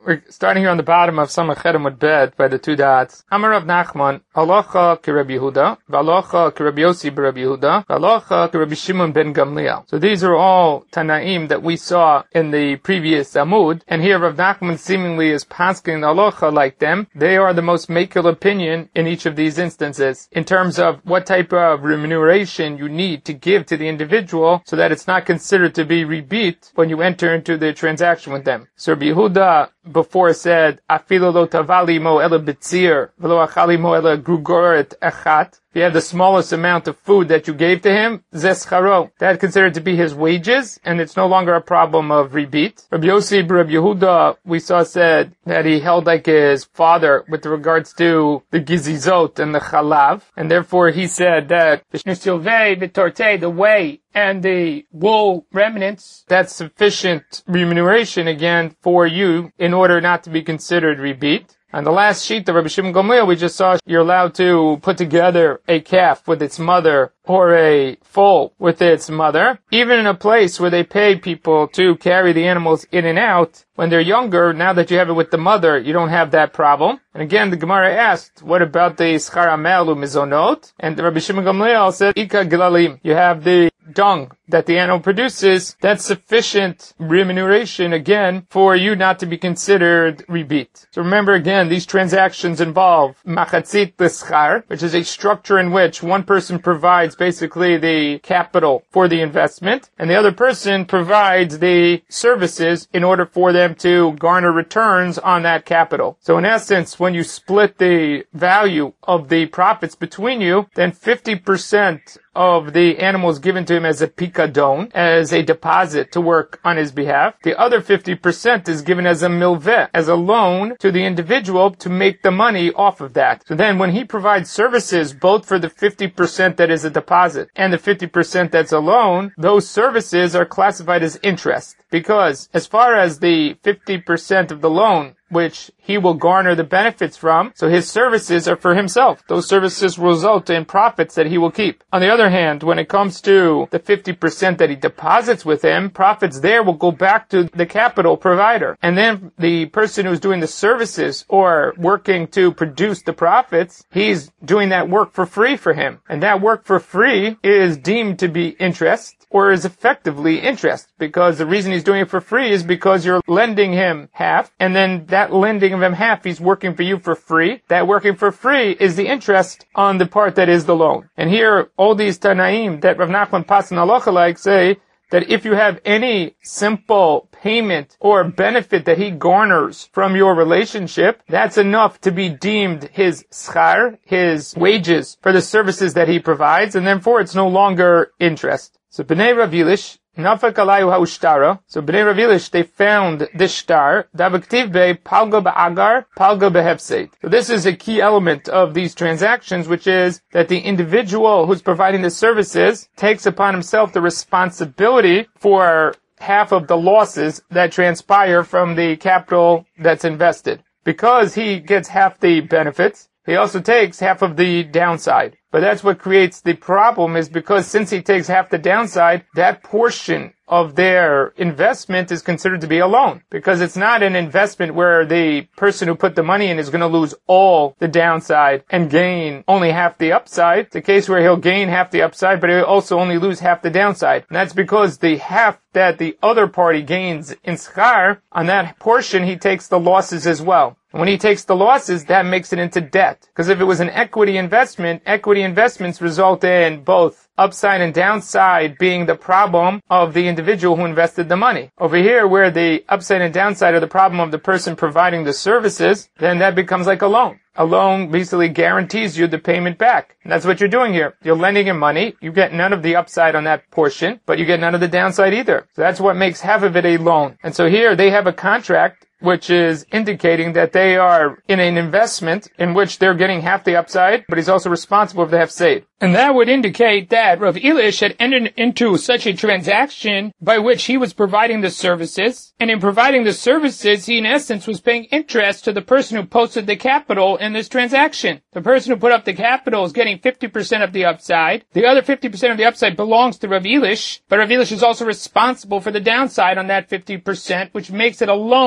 We're starting here on the bottom of Samach Cherem Bet by the two dots. Amar Rav Nachman, halacha k'Reb Yehuda, v'halacha k'Reb Yossi b'Reb Yehuda, v'halacha k'Reb Shimon ben Gamliel. So these are all Tanaim that we saw in the previous Amud, and here Rav Nachman seemingly is pasking the halacha like them. They are the most makil opinion in each of these instances, in terms of what type of remuneration you need to give to the individual so that it's not considered to be rebit when you enter into the transaction with them. So Rabbi Yehuda before said, Afilo lo tavali mo ela bitzir, velo achali mo ela grugoret echat. If you have the smallest amount of food that you gave to him, zescharo, that's considered to be his wages, and it's no longer a problem of rebit. Rabbi Yossi Rabbi Yehuda, we saw said that he held like his father with regards to the gizizot and the chalav, and therefore he said that the whey and the wool remnants, that's sufficient remuneration again for you in order not to be considered rebit. On the last sheet of Rabbi Shimon Gamliel, we just saw you're allowed to put together a calf with its mother or a foal with its mother. Even in a place where they pay people to carry the animals in and out, when they're younger, now that you have it with the mother, you don't have that problem. And again, the Gemara asked, what about the schar hamel umizonot? And Rabbi Shimon Gamliel said, Ika gilalim. You have the dung that the animal produces, that's sufficient remuneration, again, for you not to be considered rebit. So remember again, these transactions involve machatzit l'schar, which is a structure in which one person provides basically the capital for the investment, and the other person provides the services in order for them to garner returns on that capital. So in essence, when you split the value of the profits between you, then 50% of the animal is given to him as a pikadon, as a deposit to work on his behalf. The other 50% is given as a milveh, as a loan to the individual to make the money off of that. So then when he provides services both for the 50% that is a deposit and the 50% that's a loan, those services are classified as interest. Because as far as the 50% of the loan, which he will garner the benefits from, so his services are for himself. Those services will result in profits that he will keep. On the other hand, when it comes to the 50% that he deposits with him, profits there will go back to the capital provider. And then the person who's doing the services or working to produce the profits, he's doing that work for free for him. And that work for free is deemed to be interest, or is effectively interest, because the reason he's doing it for free is because you're lending him half, and then that lending of him half, he's working for you for free. That working for free is the interest on the part that is the loan. And here, all these Tanaim that Rav Nachman Pasan Halacha like say that if you have any simple payment or benefit that he garners from your relationship, that's enough to be deemed his schar, his wages for the services that he provides, and therefore it's no longer interest. So Bnei Rav Yilish, Nafak alayu ha'ushtara. So Bnei Rav Yilish, they found this shtar, davaktiv be palga ba'agar, palga behefseid. So this is a key element of these transactions, which is that the individual who's providing the services takes upon himself the responsibility for half of the losses that transpire from the capital that's invested. Because he gets half the benefits, he also takes half of the downside. But that's what creates the problem, is because since he takes half the downside, that portion of their investment is considered to be a loan. Because it's not an investment where the person who put the money in is going to lose all the downside and gain only half the upside. It's a case where he'll gain half the upside, but he'll also only lose half the downside. And that's because the half that the other party gains in schar, on that portion he takes the losses as well. And when he takes the losses, that makes it into debt. Because if it was an equity investment, equity investments result in both upside and downside being the problem of the individual who invested the money. Over here, where the upside and downside are the problem of the person providing the services, then that becomes like a loan. A loan basically guarantees you the payment back. And that's what you're doing here. You're lending him money. You get none of the upside on that portion, but you get none of the downside either. So that's what makes half of it a loan. And so here they have a contract which is indicating that they are in an investment in which they're getting half the upside, but he's also responsible for the hefseid. And that would indicate that Rav Elish had entered into such a transaction by which he was providing the services, and in providing the services, he in essence was paying interest to the person who posted the capital in this transaction. The person who put up the capital is getting 50% of the upside. The other 50% of the upside belongs to Rav Elish, but Rav Elish is also responsible for the downside on that 50%, which makes it a loan to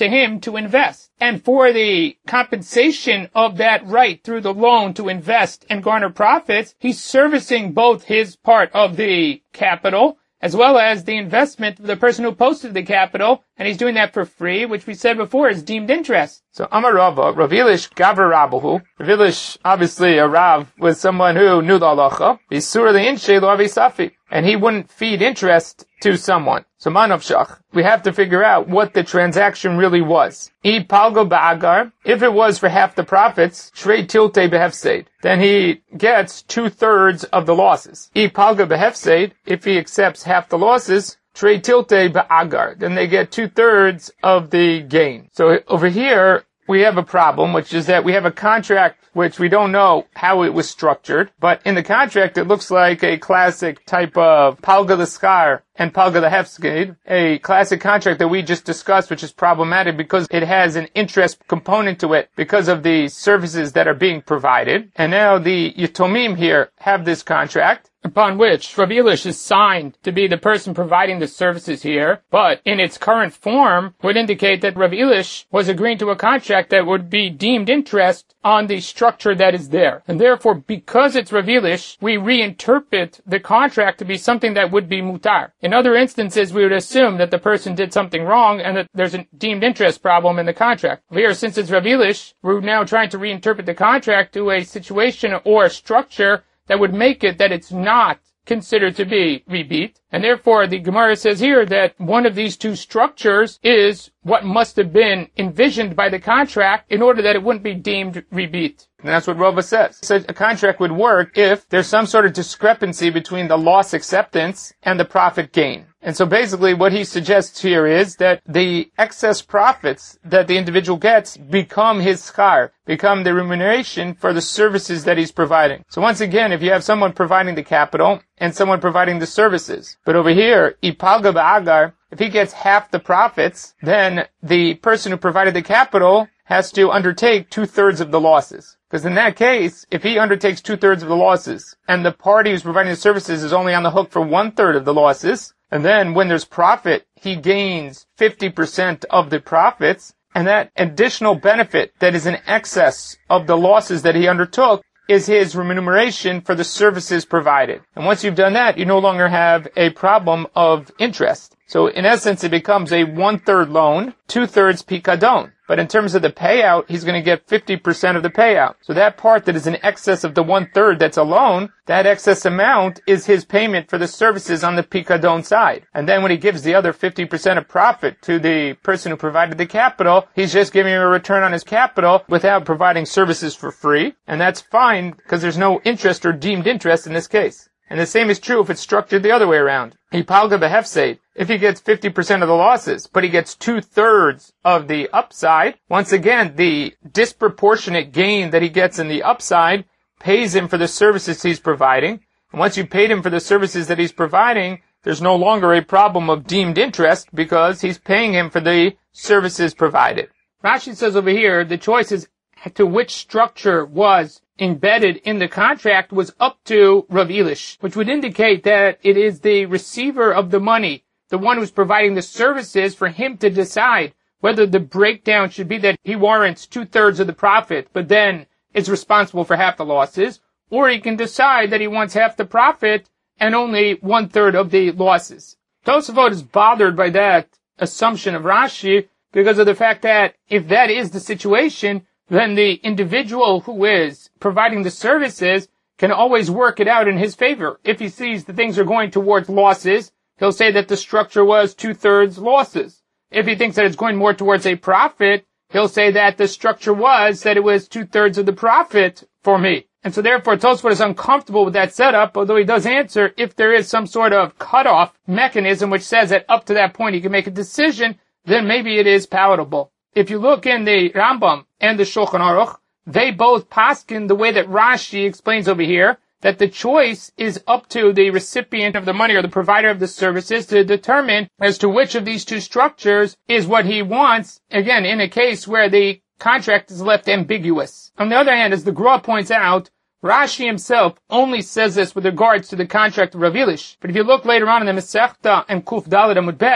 him to invest. And for the compensation of that right through the loan to invest and garner profits, he's servicing both his part of the capital as well as the investment of the person who posted the capital, and he's doing that for free, which we said before is deemed interest. So Amar Rava, Rav Ilish Gavar Rabahu. Rav Ilish, obviously a Rav, was someone who knew the halacha. Isura the Inshe Lo Avisafi. And he wouldn't feed interest to someone. So Manavshach, we have to figure out what the transaction really was. I Palgo Ba'agar, if it was for half the profits, Shrei Tilte Behefseid, then he gets 2/3 of the losses. I Palgo Behefseid, if he accepts half the losses, Shrei Tilte Ba'agar, then they get 2/3 of the gain. So over here, we have a problem, which is that we have a contract which we don't know how it was structured, but in the contract it looks like a classic type of Palga L'Skar and Palga L'Hefskeid, a classic contract that we just discussed, which is problematic because it has an interest component to it because of the services that are being provided. And now the Yatomim here have this contract, upon which Rav Ilish is signed to be the person providing the services here, but in its current form would indicate that Rav Ilish was agreeing to a contract that would be deemed interest on the structure that is there. And therefore, because it's Rav Ilish, we reinterpret the contract to be something that would be mutar. In other instances, we would assume that the person did something wrong and that there's a deemed interest problem in the contract. Here, since it's Rav Ilish, we're now trying to reinterpret the contract to a situation or a structure that would make it that it's not considered to be ribit. And therefore, the Gemara says here that one of these two structures is what must have been envisioned by the contract in order that it wouldn't be deemed ribit. And that's what Rava says. He says a contract would work if there's some sort of discrepancy between the loss acceptance and the profit gain. And so basically what he suggests here is that the excess profits that the individual gets become his schar, become the remuneration for the services that he's providing. So once again, if you have someone providing the capital and someone providing the services, but over here, ipalga ba'agar, if he gets half the profits, then the person who provided the capital has to undertake 2/3 of the losses. Because in that case, if he undertakes 2/3 of the losses, and the party who's providing the services is only on the hook for 1/3 of the losses, and then when there's profit, he gains 50% of the profits, and that additional benefit that is in excess of the losses that he undertook is his remuneration for the services provided. And once you've done that, you no longer have a problem of interest. So in essence, it becomes a 1/3 loan, 2/3 pikadon. But in terms of the payout, he's going to get 50% of the payout. So that part that is in excess of the 1/3 that's a loan, that excess amount is his payment for the services on the pikadon side. And then when he gives the other 50% of profit to the person who provided the capital, he's just giving him a return on his capital without providing services for free. And that's fine because there's no interest or deemed interest in this case. And the same is true if it's structured the other way around. Ipalga behefseid, if he gets 50% of the losses, but he gets 2/3 of the upside, once again, the disproportionate gain that he gets in the upside pays him for the services he's providing. And once you paid him for the services that he's providing, there's no longer a problem of deemed interest because he's paying him for the services provided. Rashi says over here, the choice is to which structure was embedded in the contract was up to Rav Ilish, which would indicate that it is the receiver of the money, the one who's providing the services, for him to decide whether the breakdown should be that he warrants 2/3 of the profit, but then is responsible for half the losses, or he can decide that he wants half the profit and only 1/3 of the losses. Tosafot is bothered by that assumption of Rashi because of the fact that if that is the situation, then the individual who is providing the services can always work it out in his favor. If he sees that things are going towards losses, he'll say that the structure was 2/3 losses. If he thinks that it's going more towards a profit, he'll say that the structure was that it was 2/3 of the profit for me. And so therefore Tosfot is uncomfortable with that setup, although he does answer if there is some sort of cutoff mechanism which says that up to that point he can make a decision, then maybe it is palatable. If you look in the Rambam and the Shulchan Aruch, they both paskin the way that Rashi explains over here, that the choice is up to the recipient of the money or the provider of the services to determine as to which of these two structures is what he wants, again, in a case where the contract is left ambiguous. On the other hand, as the Gra points out, Rashi himself only says this with regards to the contract of Rav Ilish. But if you look later on in the Masechta and Kuf Daled Amud Bet,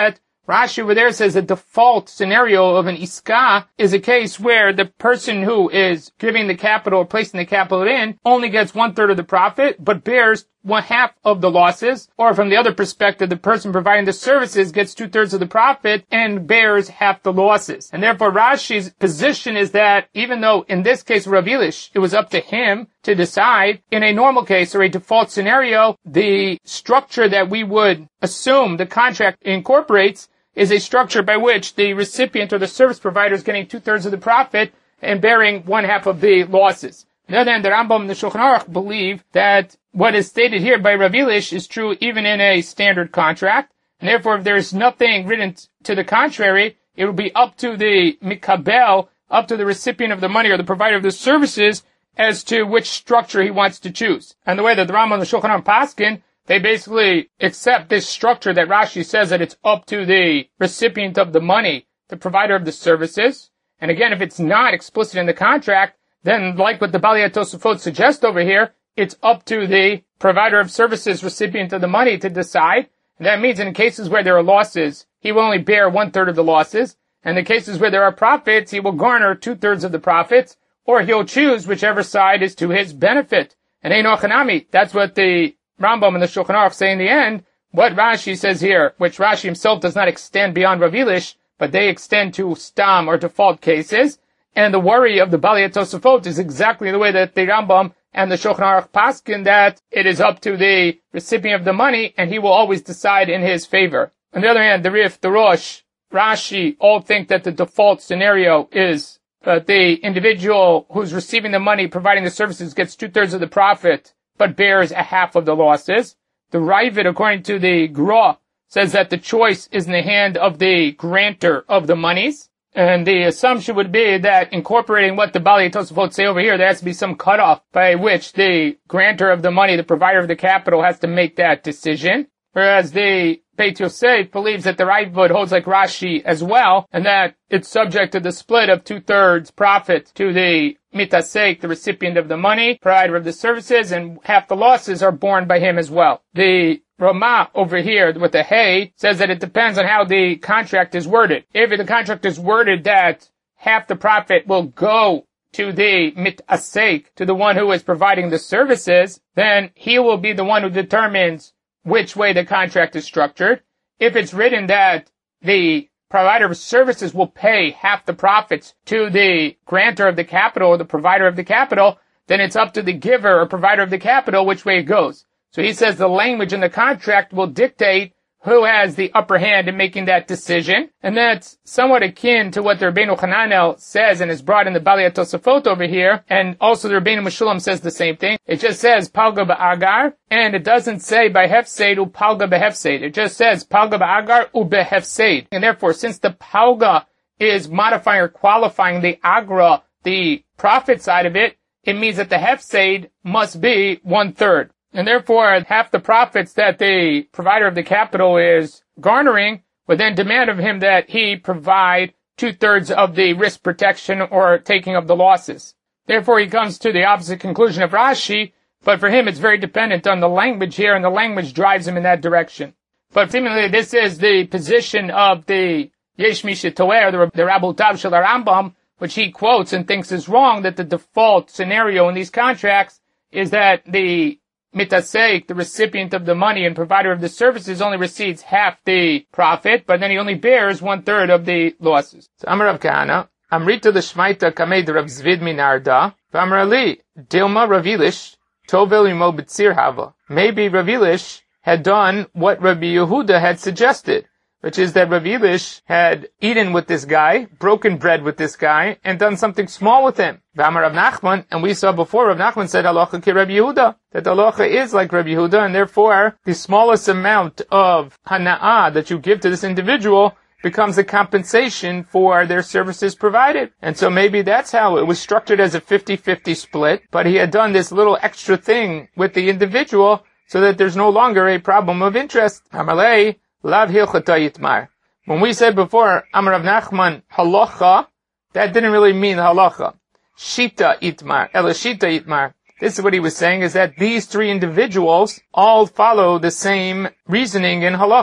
Rashi over there says the default scenario of an iska is a case where the person who is giving the capital or placing the capital in only gets 1/3 of the profit, but bears 1/2 of the losses. Or from the other perspective, the person providing the services gets 2/3 of the profit and bears half the losses. And therefore Rashi's position is that even though in this case Rav Elish, it was up to him to decide, in a normal case or a default scenario, the structure that we would assume the contract incorporates is a structure by which the recipient or the service provider is getting 2/3 of the profit and bearing 1/2 of the losses. On the other hand, the Rambam and the Shulchan Aruch believe that what is stated here by Rav Elish is true even in a standard contract, and therefore if there is nothing written to the contrary, it will be up to the mikabel, up to the recipient of the money or the provider of the services as to which structure he wants to choose. And the way that the Rambam and the Shulchan Aruch paskin, they basically accept this structure that Rashi says that it's up to the recipient of the money, the provider of the services. And again, if it's not explicit in the contract, then like what the Balei Tosafot suggests over here, it's up to the provider of services, recipient of the money, to decide. And that means in cases where there are losses, he will only bear 1/3 of the losses. And in cases where there are profits, he will garner 2/3 of the profits, or he'll choose whichever side is to his benefit. And Eino Chanami, that's what the Rambam and the Shulchan Aruch say in the end, what Rashi says here, which Rashi himself does not extend beyond Rav Elish, but they extend to stam or default cases. And the worry of the Balei Tosafot is exactly the way that the Rambam and the Shulchan Aruch paskin, that it is up to the recipient of the money and he will always decide in his favor. On the other hand, the Rif, the Rosh, Rashi all think that the default scenario is that the individual who's receiving the money, providing the services, gets 2/3 of the profit, but bears 1/2 of the losses. The Ravid, according to the Gra, says that the choice is in the hand of the grantor of the monies. And the assumption would be that incorporating what the Balei Tosafot say over here, there has to be some cutoff by which the grantor of the money, the provider of the capital, has to make that decision. Whereas the Beit Yosef believes that the Ravid holds like Rashi as well, and that it's subject to the split of 2/3 profit to the mitasek, the recipient of the money, provider of the services, and half the losses are borne by him as well. The Ramah over here with the hay says that it depends on how the contract is worded. If the contract is worded that half the profit will go to the mitasek, to the one who is providing the services, then he will be the one who determines which way the contract is structured. If it's written that the provider of services will pay half the profits to the grantor of the capital or the provider of the capital, then it's up to the giver or provider of the capital which way it goes. So he says the language in the contract will dictate who has the upper hand in making that decision. And that's somewhat akin to what the Rabbeinu Hananel says and is brought in the Balei Tosafot over here. And also the Rabbeinu Meshulam says the same thing. It just says Palga ba'agar, and it doesn't say by hefseid u Palga behefseid. It just says Palga ba'agar u behefseid. And therefore, since the Palga is modifying or qualifying the agra, the profit side of it, it means that the hefseid must be 1/3. And therefore, half the profits that the provider of the capital is garnering would then demand of him that he provide 2/3 of the risk protection or taking of the losses. Therefore, he comes to the opposite conclusion of Rashi, but for him it's very dependent on the language here, and the language drives him in that direction. But seemingly this is the position of the Yesh Mi Shetoer, the Rabbi Tav Shel Rambam, which he quotes and thinks is wrong, that the default scenario in these contracts is that the mitasek, the recipient of the money and provider of the services, only receives half the profit, but then he only bears 1/3 of the losses. So Amar Rav Kahana, Amrita l'shmaita kamed Rav Zvid minarda, v'amar Ali, Dilma Rav Elish, tovel imo b'tzir hava. Maybe Rav Elish had done what Rabbi Yehuda had suggested, which is that Rav Elish had eaten with this guy, broken bread with this guy, and done something small with him. V'amar Rav Nachman, and we saw before Rav Nachman said halacha ki Rabbi Yehuda, that halacha is like Rabbi Yehuda, and therefore the smallest amount of hana'ah that you give to this individual becomes a compensation for their services provided. And so maybe that's how it was structured as a 50-50 split, but he had done this little extra thing with the individual so that there's no longer a problem of interest. Amalei, Lav hilchata yitmar. When we said before, Amar Rav Nachman, halacha, that didn't really mean halacha. Shita yitmar, elashita yitmar. This is what he was saying, is that these three individuals all follow the same reasoning in halacha.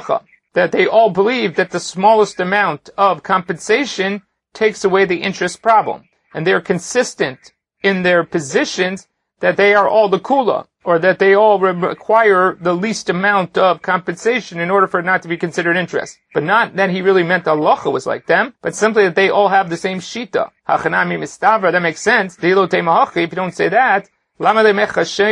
that they all believe that the smallest amount of compensation takes away the interest problem. And they're consistent in their positions that they are all the kula, or that they all require the least amount of compensation in order for it not to be considered interest. But not that he really meant halacha was like them, but simply that they all have the same shita. Hachanami mistavra, that makes sense. If you don't say that, why is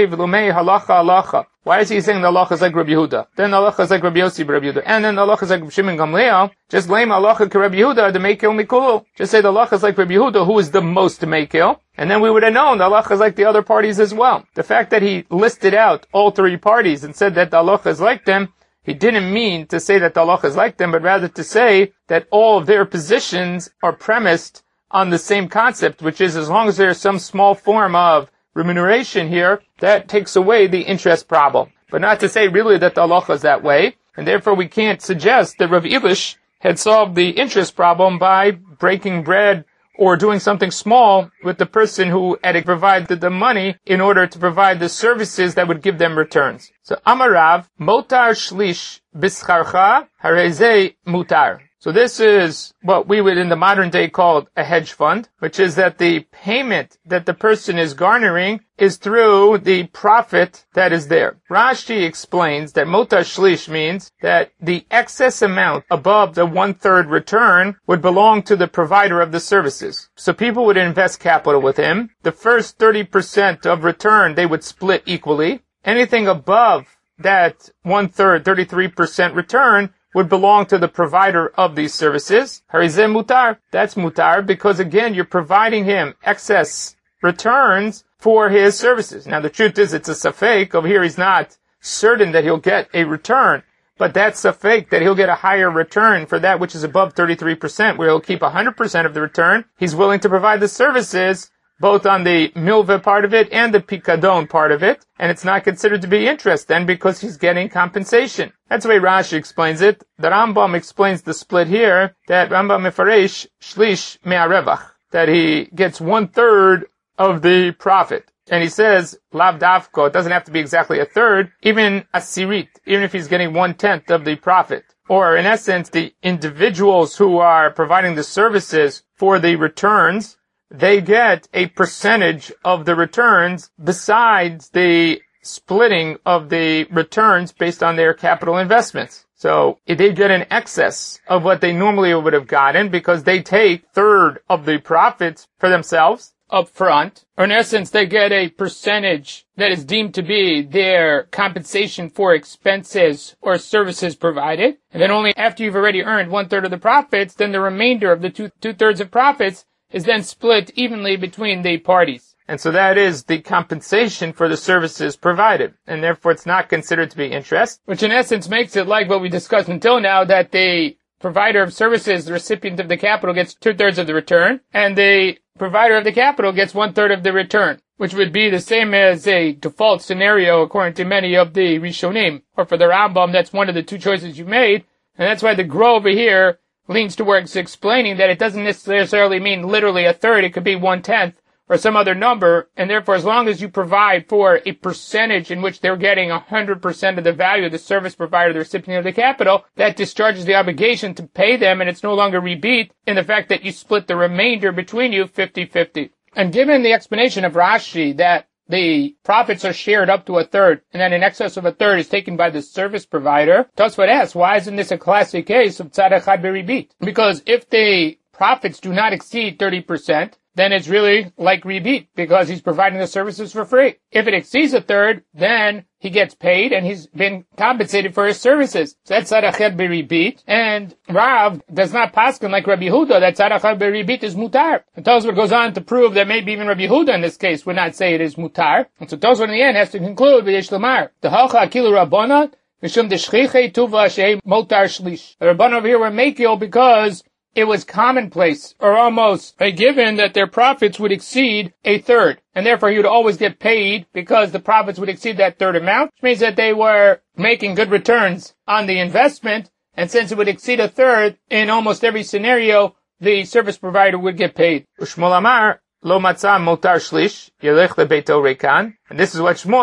he saying the halacha is like Rabbi Yehuda? Then the halacha is like Rabbi Yossi Rabbi Yehuda. And then the halacha is like Rabbi Shimon Gamliel. Just blame halacha to Rabbi Yehuda, the mekel mikulu. Just say the halacha is like Rabbi Yehuda, who is the most mekel. And then we would have known the halacha is like the other parties as well. The fact that he listed out all three parties and said that the halacha is like them, he didn't mean to say that the halacha is like them, but rather to say that all of their positions are premised on the same concept, which is as long as there is some small form of remuneration here, that takes away the interest problem. But not to say really that the halacha is that way, and therefore we can't suggest that Rav Elish had solved the interest problem by breaking bread or doing something small with the person who had provided the money in order to provide the services that would give them returns. So Amarav, motar shlish bischarcha hareze mutar. So this is what we would in the modern day call a hedge fund, which is that the payment that the person is garnering is through the profit that is there. Rashi explains that motar shlish means that the excess amount above the 1/3 return would belong to the provider of the services. So people would invest capital with him. The first 30% of return they would split equally. Anything above that 1/3, 33% return would belong to the provider of these services. Harizeh mutar. That's mutar because again, you're providing him excess returns for his services. Now the truth is it's a safek. Over here he's not certain that he'll get a return, but that's safek that he'll get a higher return for that which is above 33%, where he'll keep 100% of the return. He's willing to provide the services both on the milveh part of it and the pikadon part of it, and it's not considered to be interest then because he's getting compensation. That's the way Rashi explains it. The Rambam explains the split here, that Rambam mefaresh shlish me'arevach, that he gets 1/3 of the profit. And he says, lav davko, it doesn't have to be exactly 1/3, even a sirit, even if he's getting 1/10 of the profit. Or in essence, the individuals who are providing the services for the returns, they get a percentage of the returns besides the splitting of the returns based on their capital investments. So they get an excess of what they normally would have gotten because they take 1/3 of the profits for themselves up front. Or in essence, they get a percentage that is deemed to be their compensation for expenses or services provided. And then only after you've already earned 1/3 of the profits, then the remainder of the two-thirds of profits is then split evenly between the parties. And so that is the compensation for the services provided. And therefore it's not considered to be interest, which in essence makes it like what we discussed until now, that the provider of services, the recipient of the capital, gets 2/3 of the return, and the provider of the capital gets 1/3 of the return, which would be the same as a default scenario according to many of the Rishonim. Or for the Rambam, that's one of the two choices you made, and that's why the Gra over here leans towards explaining that it doesn't necessarily mean literally 1/3, it could be 1/10 or some other number, and therefore as long as you provide for a percentage in which they're getting 100% of the value of the service provider, the recipient of the capital, that discharges the obligation to pay them, and it's no longer rebate in the fact that you split the remainder between you 50-50. And given the explanation of Rashi that the profits are shared up to 1/3, and then in excess of 1/3 is taken by the service provider, Tosfot asks, why isn't this a classic case of tzad echad beribit? Because if the profits do not exceed 30%, then it's really like rebate, because he's providing the services for free. If it exceeds 1/3, then he gets paid and he's been compensated for his services. So that's tzad echad beribit, and Rav does not paskin like Rabbi Yehuda that tzad echad beribit is mutar. And Tosfot goes on to prove that maybe even Rabbi Yehuda in this case would not say it is mutar. And so Tosfot in the end has to conclude with Yesh Lomar, the halcha akilu rabbana v'shum deshchiche tuva shei motar shlish. The Rabban over here were mekil because it was commonplace, or almost a given, that their profits would exceed 1/3. And therefore he would always get paid because the profits would exceed that 1/3 amount, which means that they were making good returns on the investment. And since it would exceed 1/3, in almost every scenario, the service provider would get paid. Shmuel Amar, lo matzah motar shlish, yelech lebeito rekan. And this is what Shmuel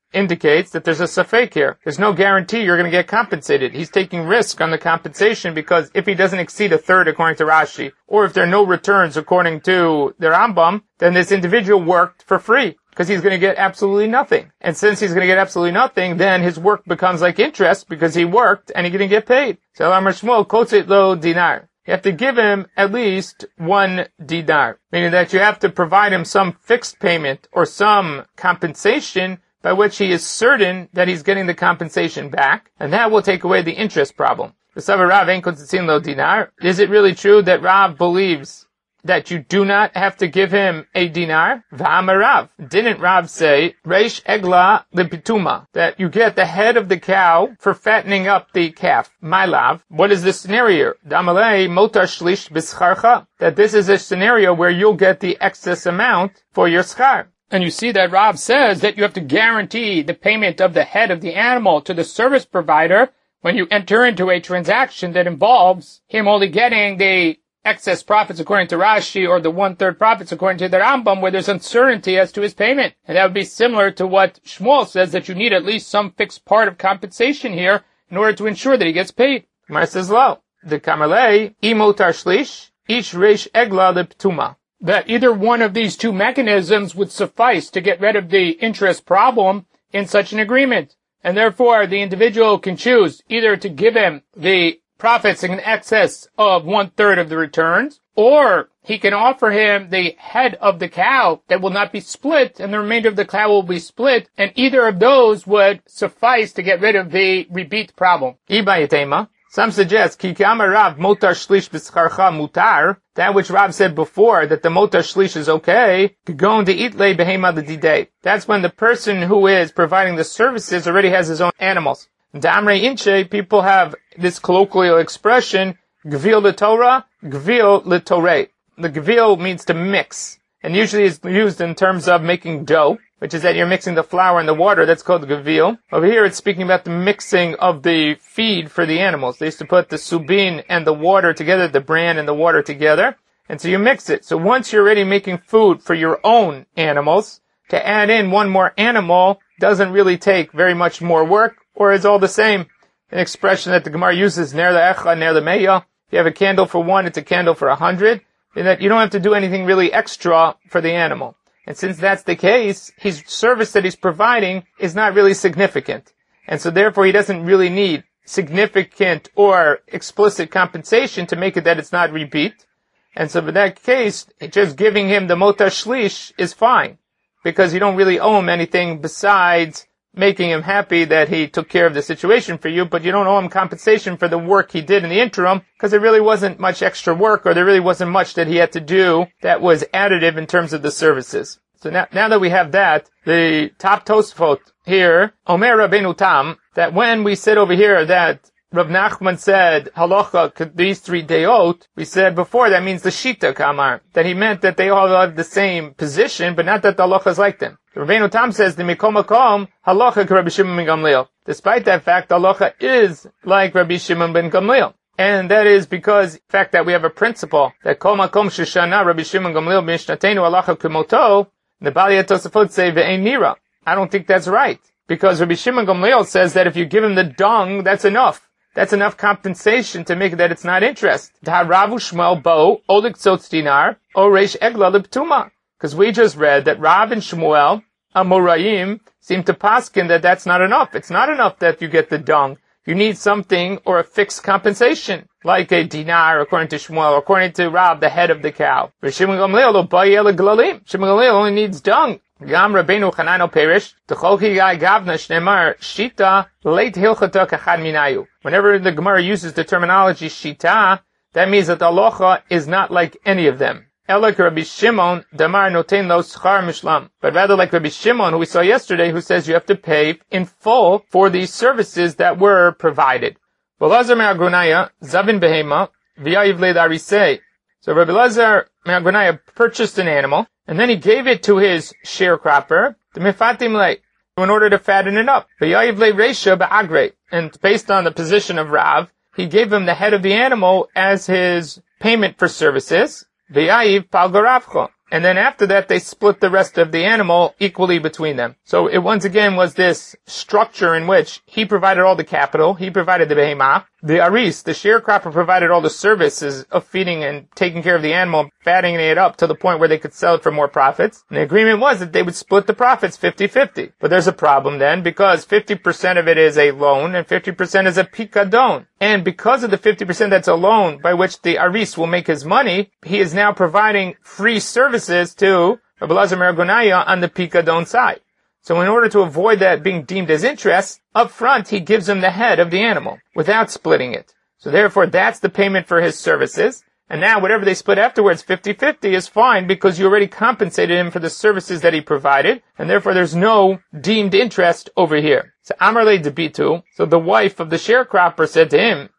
indicates that there's a safek here. There's no guarantee you're going to get compensated. He's taking risk on the compensation because if he doesn't exceed a third according to Rashi, or if there are no returns according to the Rambam, then this individual worked for free because he's going to get absolutely nothing. And since he's going to get absolutely nothing, then his work becomes like interest because he worked and he didn't get paid. So Amar Shmuel, kotzet lo dinar. You have to give him at least 1 dinar, meaning that you have to provide him some fixed payment or some compensation by which he is certain that he's getting the compensation back, and that will take away the interest problem. Is it really true that Rav believes that you do not have to give him a dinar? V'amarav. Didn't Rav say, Reish egla lepituma, that you get the head of the cow for fattening up the calf? My love, what is the scenario? Damalei motar shlish b'scharcha, that this is a scenario where you'll get the excess amount for your schar. And you see that Rav says that you have to guarantee the payment of the head of the animal to the service provider when you enter into a transaction that involves him only getting the excess profits according to Rashi or the 1/3 profits according to the Rambam, where there's uncertainty as to his payment. And that would be similar to what Shmuel says, that you need at least some fixed part of compensation here in order to ensure that he gets paid. Gemara says, lo, the kamalei, imotar shlish, ish reish egla leptuma. That either one of these two mechanisms would suffice to get rid of the interest problem in such an agreement. And therefore, the individual can choose either to give him the profits in excess of 1/3 of the returns, or he can offer him the head of the cow that will not be split, and the remainder of the cow will be split, and either of those would suffice to get rid of the repeat problem. Some suggest, Ki kama Rav motar shlish b'scharcha mutar, that which Rav said before, that the motar shlish is okay, going to itle behema l'didei. That's when the person who is providing the services already has his own animals. Damrei inche, people have this colloquial expression, gvil l'Torah, gvil l'Toreh. The gvil means to mix, and usually is used in terms of making dough, which is that you're mixing the flour and the water. That's called gvil. Over here, it's speaking about the mixing of the feed for the animals. They used to put the subin and the water together, the bran and the water together, and so you mix it. So once you're already making food for your own animals, to add in one more animal doesn't really take very much more work, or is all the same. An expression that the Gemara uses, ner le'echa, ner le'meya. If you have a candle for 1, it's a candle for 100, in that you don't have to do anything really extra for the animal. And since that's the case, his service that he's providing is not really significant. And so therefore he doesn't really need significant or explicit compensation to make it that it's not repeat. And so in that case, just giving him the motar shlish is fine, because you don't really owe him anything besides making him happy that he took care of the situation for you, but you don't owe him compensation for the work he did in the interim, because there really wasn't much extra work, or there really wasn't much that he had to do that was additive in terms of the services. So now that we have that, the top Tosfot here, Omer Rabbeinu Tam, that when we said over here that Rav Nachman said, halacha, these 3 deot, we said before that means the shita kamar, that he meant that they all have the same position, but not that the halacha is like them. Rabbeinu Tam says, the mikom makom, halacha Rabbi Shimon ben Gamliel. Despite that fact, halacha is like Rabbi Shimon ben Gamliel. And that is because the fact that we have a principle that kol makom sheshana Rabbi Shimon Gamliel b'mishnatenu halacha kumoto, the Baalei Tosafot say ve'ein nira. I don't think that's right, because Rabbi Shimon Gamliel says that if you give him the dung, that's enough. That's enough compensation to make it that it's not interest. Rav Shmuel bo olik tzotz dinar o reish egla l'ptuma. Because we just read that Rav and Shmuel, Amoraim, seem to paskin that that's not enough. It's not enough that you get the dung. You need something or a fixed compensation, like a dinar according to Shmuel, or according to Rav, the head of the cow. Shimon Gamliel lo bayel glalim. Shimon Gamliel only needs dung. Gam Rabbeinu Chanano Perish, T'cholchi Gai Gavna Shnemar Shita Leit Hilchata Kachad Minayu. Whenever the Gemara uses the terminology Shita, that means that the halacha is not like any of them. Elak Rabbi Shimon Damar Noten Lo Schar Mishlam. But rather like Rabbi Shimon, who we saw yesterday, who says you have to pay in full for these services that were provided. Belazar Me'agrunaya, Zavin Behema, V'yayiv Le'darisei. So Rabbi Lazar Me'agrunaya purchased an animal, and then he gave it to his sharecropper, the Mefatim Le, in order to fatten it up. V'yayiv Le'resha Ba'agre. And based on the position of Rav, he gave him the head of the animal as his payment for services. V'yayiv Pal Garavcha. and then after that they split the rest of the animal equally between them. So it once again was this structure in which he provided all the capital, he provided the behemah, the aris, the sharecropper, provided all the services of feeding and taking care of the animal, fattening it up to the point where they could sell it for more profits. And the agreement was that they would split the profits 50-50. But there's a problem then, because 50% of it is a loan and 50% is a pikadon. And because of the 50% that's a loan by which the aris will make his money, he is now providing free services to Rabbi Elazar Maragonaya on the pikadon side. So in order to avoid that being deemed as interest, up front he gives him the head of the animal without splitting it. So therefore that's the payment for his services. And now whatever they split afterwards, 50-50, is fine because you already compensated him for the services that he provided. And therefore there's no deemed interest over here. So Amarle debitu. So the wife of the sharecropper said to him,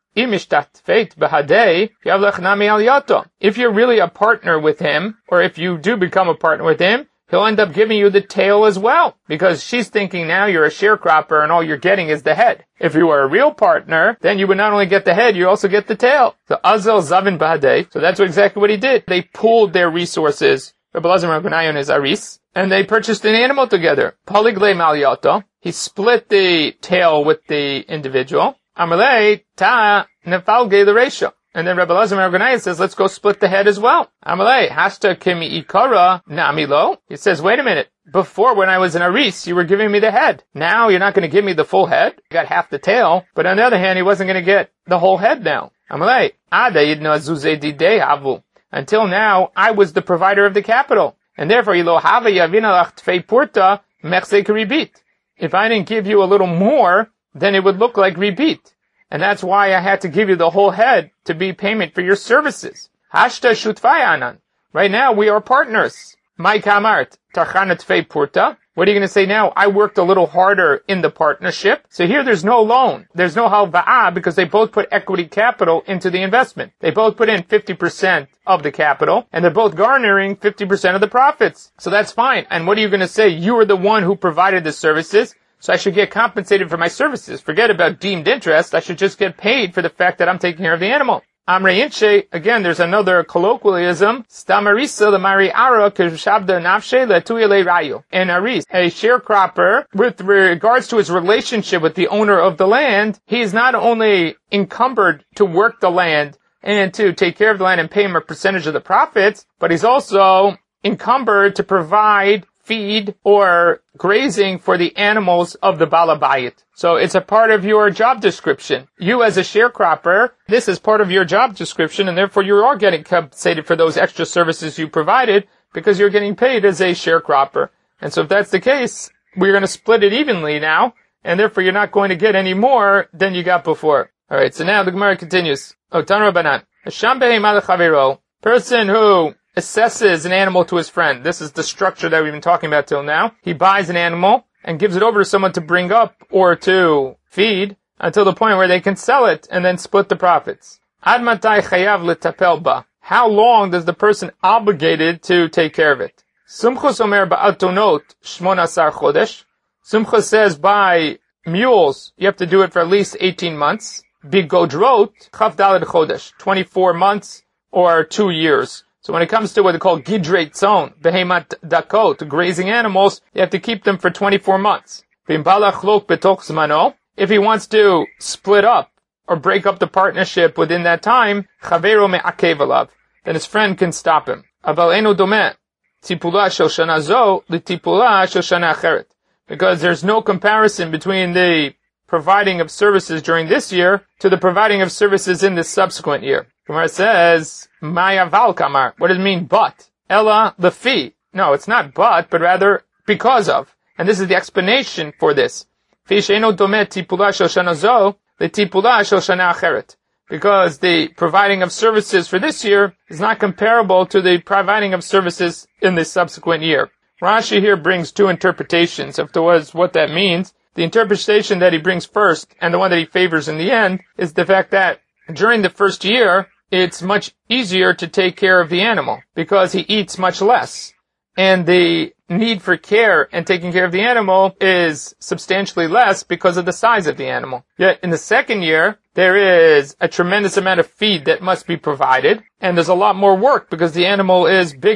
if you're really a partner with him, or if you do become a partner with him, he'll end up giving you the tail as well. Because she's thinking now you're a sharecropper and all you're getting is the head. If you were a real partner, then you would not only get the head, you also get the tail. So Azel Zavin Bahadeh. So that's exactly what he did. They pooled their resources, Rabbi Elazar Maragonaya and his aris, and they purchased an animal together. Poligle Malyato. He split the tail with the individual. Amalei ta nefalge the ratio. And then Rabbi Elazar Maragonaya says, let's go split the head as well. Amalei, hasta kimi ikara namilo. He says, wait a minute. Before, when I was an aris, you were giving me the head. Now you're not going to give me the full head. You got half the tail. But on the other hand, he wasn't going to get the whole head now. Amalei, ada yidno azuze didei havu. Until now, I was the provider of the capital. And therefore, yilo hava yavina lach tfei purta mechse ribit. If I didn't give you a little more, then it would look like ribit. And that's why I had to give you the whole head to be payment for your services. Hashta shutfai anan. Right now, we are partners. Mai kamart, tachanat fei purta. What are you going to say now? I worked a little harder in the partnership. So here there's no loan. There's no halva'ah because they both put equity capital into the investment. They both put in 50% of the capital, and they're both garnering 50% of the profits. So that's fine. And what are you going to say? You were the one who provided the services, so I should get compensated for my services. Forget about deemed interest. I should just get paid for the fact that I'm taking care of the animal. Amre Inche, again, there's another colloquialism. Stamarisa lemari ara keshabda nafshe letuyele rayu. And aris, a sharecropper, with regards to his relationship with the owner of the land, he is not only encumbered to work the land and to take care of the land and pay him a percentage of the profits, but he's also encumbered to provide feed or grazing for the animals of the balabayit. So it's a part of your job description. You as a sharecropper, this is part of your job description, and therefore you are getting compensated for those extra services you provided because you're getting paid as a sharecropper. And so if that's the case, we're going to split it evenly now, and therefore you're not going to get any more than you got before. Alright, so now the Gemara continues. Tan Rabbanan. Hasham behemah lechavero. Person who assesses an animal to his friend. This is the structure that we've been talking about till now. He buys an animal and gives it over to someone to bring up or to feed until the point where they can sell it and then split the profits. Ad matai chayav letapel ba. How long does the person obligated to take care of it? Sumchus omer ba'atonot shmonasar chodesh. Sumchus says by mules, you have to do it for at least 18 months. Bigodrot, chaf daled chodesh, 24 months or 2 years. So when it comes to what they call gidrei tzon, behemat dakot, grazing animals, you have to keep them for 24 months. If he wants to split up or break up the partnership within that time, chavero me'akev alav, then his friend can stop him. Aval eno domeh, tipula shel shana zo, litipula shel shana acheret. Because there's no comparison between the providing of services during this year to the providing of services in the subsequent year. Gemara says, Maya val kamar. What does it mean, but? Ella lefi. No, it's not but rather because of. And this is the explanation for this. Because the providing of services for this year is not comparable to the providing of services in the subsequent year. Rashi here brings two interpretations of what that means. The interpretation that he brings first, and the one that he favors in the end, is the fact that during the first year, it's much easier to take care of the animal because he eats much less. And the need for care and taking care of the animal is substantially less because of the size of the animal. Yet in the second year, there is a tremendous amount of feed that must be provided, and there's a lot more work because the animal is bigger.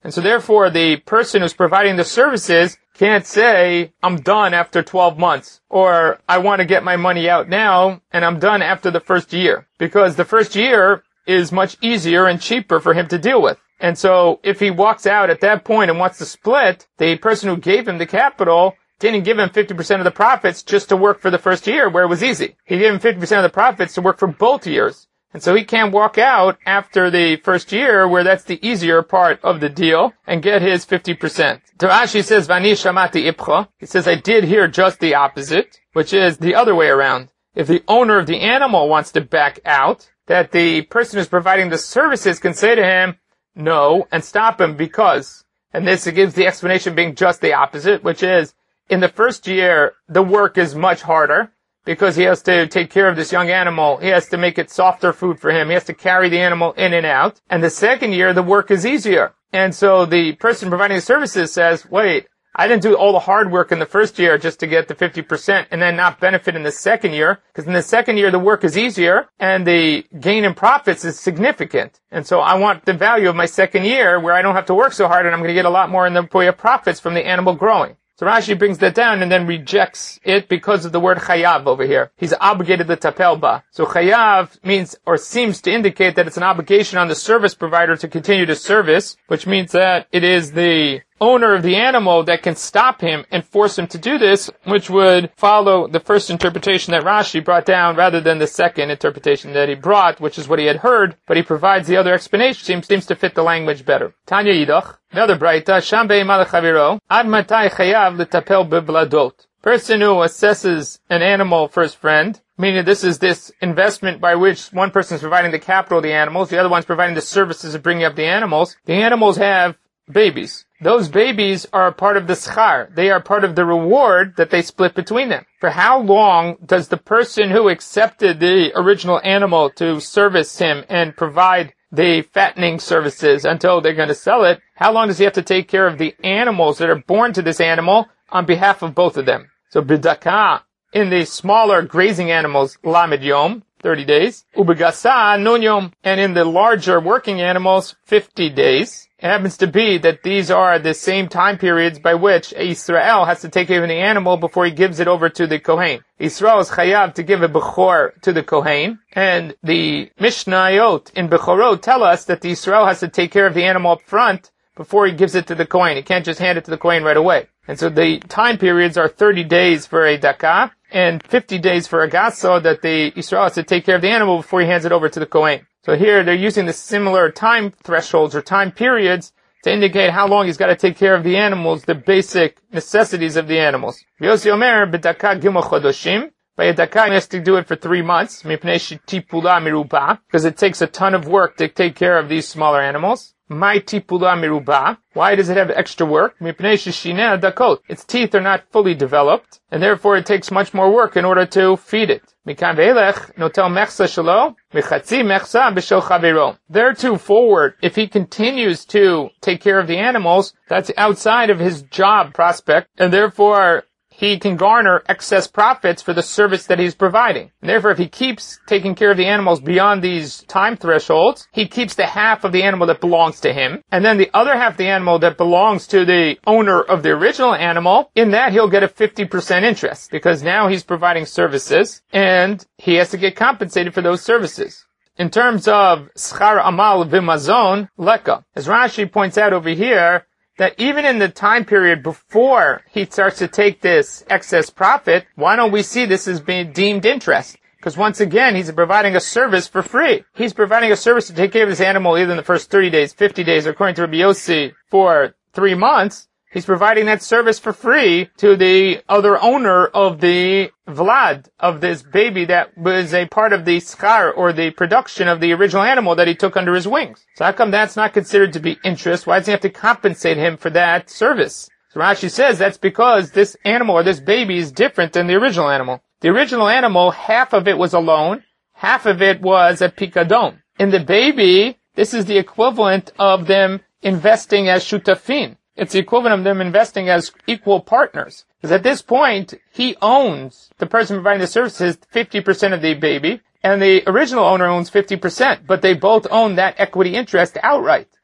And so therefore, the person who's providing the services can't say, I'm done after 12 months, or I want to get my money out now, and I'm done after the first year. Because the first year is much easier and cheaper for him to deal with. And so if he walks out at that point and wants to split, the person who gave him the capital didn't give him 50% of the profits just to work for the first year where it was easy. He gave him 50% of the profits to work for both years. And so he can't walk out after the first year where that's the easier part of the deal and get his 50%. Rashi says, Vani shamati ipcha. He says, I did hear just the opposite, which is the other way around. If the owner of the animal wants to back out, that the person who's providing the services can say to him, no, and stop him because, and this gives the explanation being just the opposite, which is, in the first year, the work is much harder because he has to take care of this young animal. He has to make it softer food for him. He has to carry the animal in and out. And the second year, the work is easier. And so the person providing the services says, wait, I didn't do all the hard work in the first year just to get the 50% and then not benefit in the second year, because in the second year the work is easier and the gain in profits is significant. And so I want the value of my second year where I don't have to work so hard and I'm going to get a lot more in the way of profits from the animal growing. So Rashi brings that down and then rejects it because of the word chayav over here. He's obligated to tapel ba. So chayav means or seems to indicate that it's an obligation on the service provider to continue to service, which means that it is the owner of the animal that can stop him and force him to do this, which would follow the first interpretation that Rashi brought down rather than the second interpretation that he brought, which is what he had heard, but he provides the other explanation, seems to fit the language better. Tanya Yidach, another Braita, Sham be'imad chaviro, ad matai chayav l'tapel bebladot. Person who assesses an animal for his friend, meaning this is this investment by which one person is providing the capital of the animals, the other one's providing the services of bringing up the animals. The animals have babies. Those babies are a part of the schar. They are part of the reward that they split between them. For how long does the person who accepted the original animal to service him and provide the fattening services until they're going to sell it, how long does he have to take care of the animals that are born to this animal on behalf of both of them? So bidaka, in the smaller grazing animals, lamed yom, 30 days. Ubegasa, nun yom. And in the larger working animals, 50 days. It happens to be that these are the same time periods by which Israel has to take care of the animal before he gives it over to the Kohen. Israel is chayav to give a Bechor to the Kohen, and the Mishnayot in Bechorot tell us that the Israel has to take care of the animal up front before he gives it to the Kohen. He can't just hand it to the Kohen right away. And so the time periods are 30 days for a Daka and 50 days for a Gasso that the Israel has to take care of the animal before he hands it over to the Kohen. So here they're using the similar time thresholds or time periods to indicate how long he's got to take care of the animals, the basic necessities of the animals. Yossi Omer, b'daka gimel chodoshim. By a daka, he has to do it for 3 months, mipnei shitipula miruba, because it takes a ton of work to take care of these smaller animals. My tipula miruba. Why does it have extra work? Mipnei shishina dakot. Its teeth are not fully developed, and therefore it takes much more work in order to feed it. Mikan ve'elech notel mechsa shelo, michatzi mechsa b'shel chaviro. Thereto forward, if he continues to take care of the animals, that's outside of his job prospect, and therefore he can garner excess profits for the service that he's providing. And therefore, if he keeps taking care of the animals beyond these time thresholds, he keeps the half of the animal that belongs to him, and then the other half of the animal that belongs to the owner of the original animal, in that he'll get a 50% interest, because now he's providing services, and he has to get compensated for those services. In terms of schar amal v'mazon, leka. As Rashi points out over here, that even in the time period before he starts to take this excess profit, why don't we see this as being deemed interest? Because once again, he's providing a service for free. He's providing a service to take care of his animal either in the first 30 days, 50 days, or according to Rabbi Yossi, for 3 months. He's providing that service for free to the other owner of the Vlad, of this baby that was a part of the schar, or the production of the original animal that he took under his wings. So how come that's not considered to be interest? Why does he have to compensate him for that service? So Rashi says that's because this animal, or this baby, is different than the original animal. The original animal, half of it was a loan, half of it was a pikadon. In the baby, this is the equivalent of them investing as shutafin. It's the equivalent of them investing as equal partners. Because at this point, he owns, the person providing the services, 50% of the baby, and the original owner owns 50%, but they both own that equity interest outright.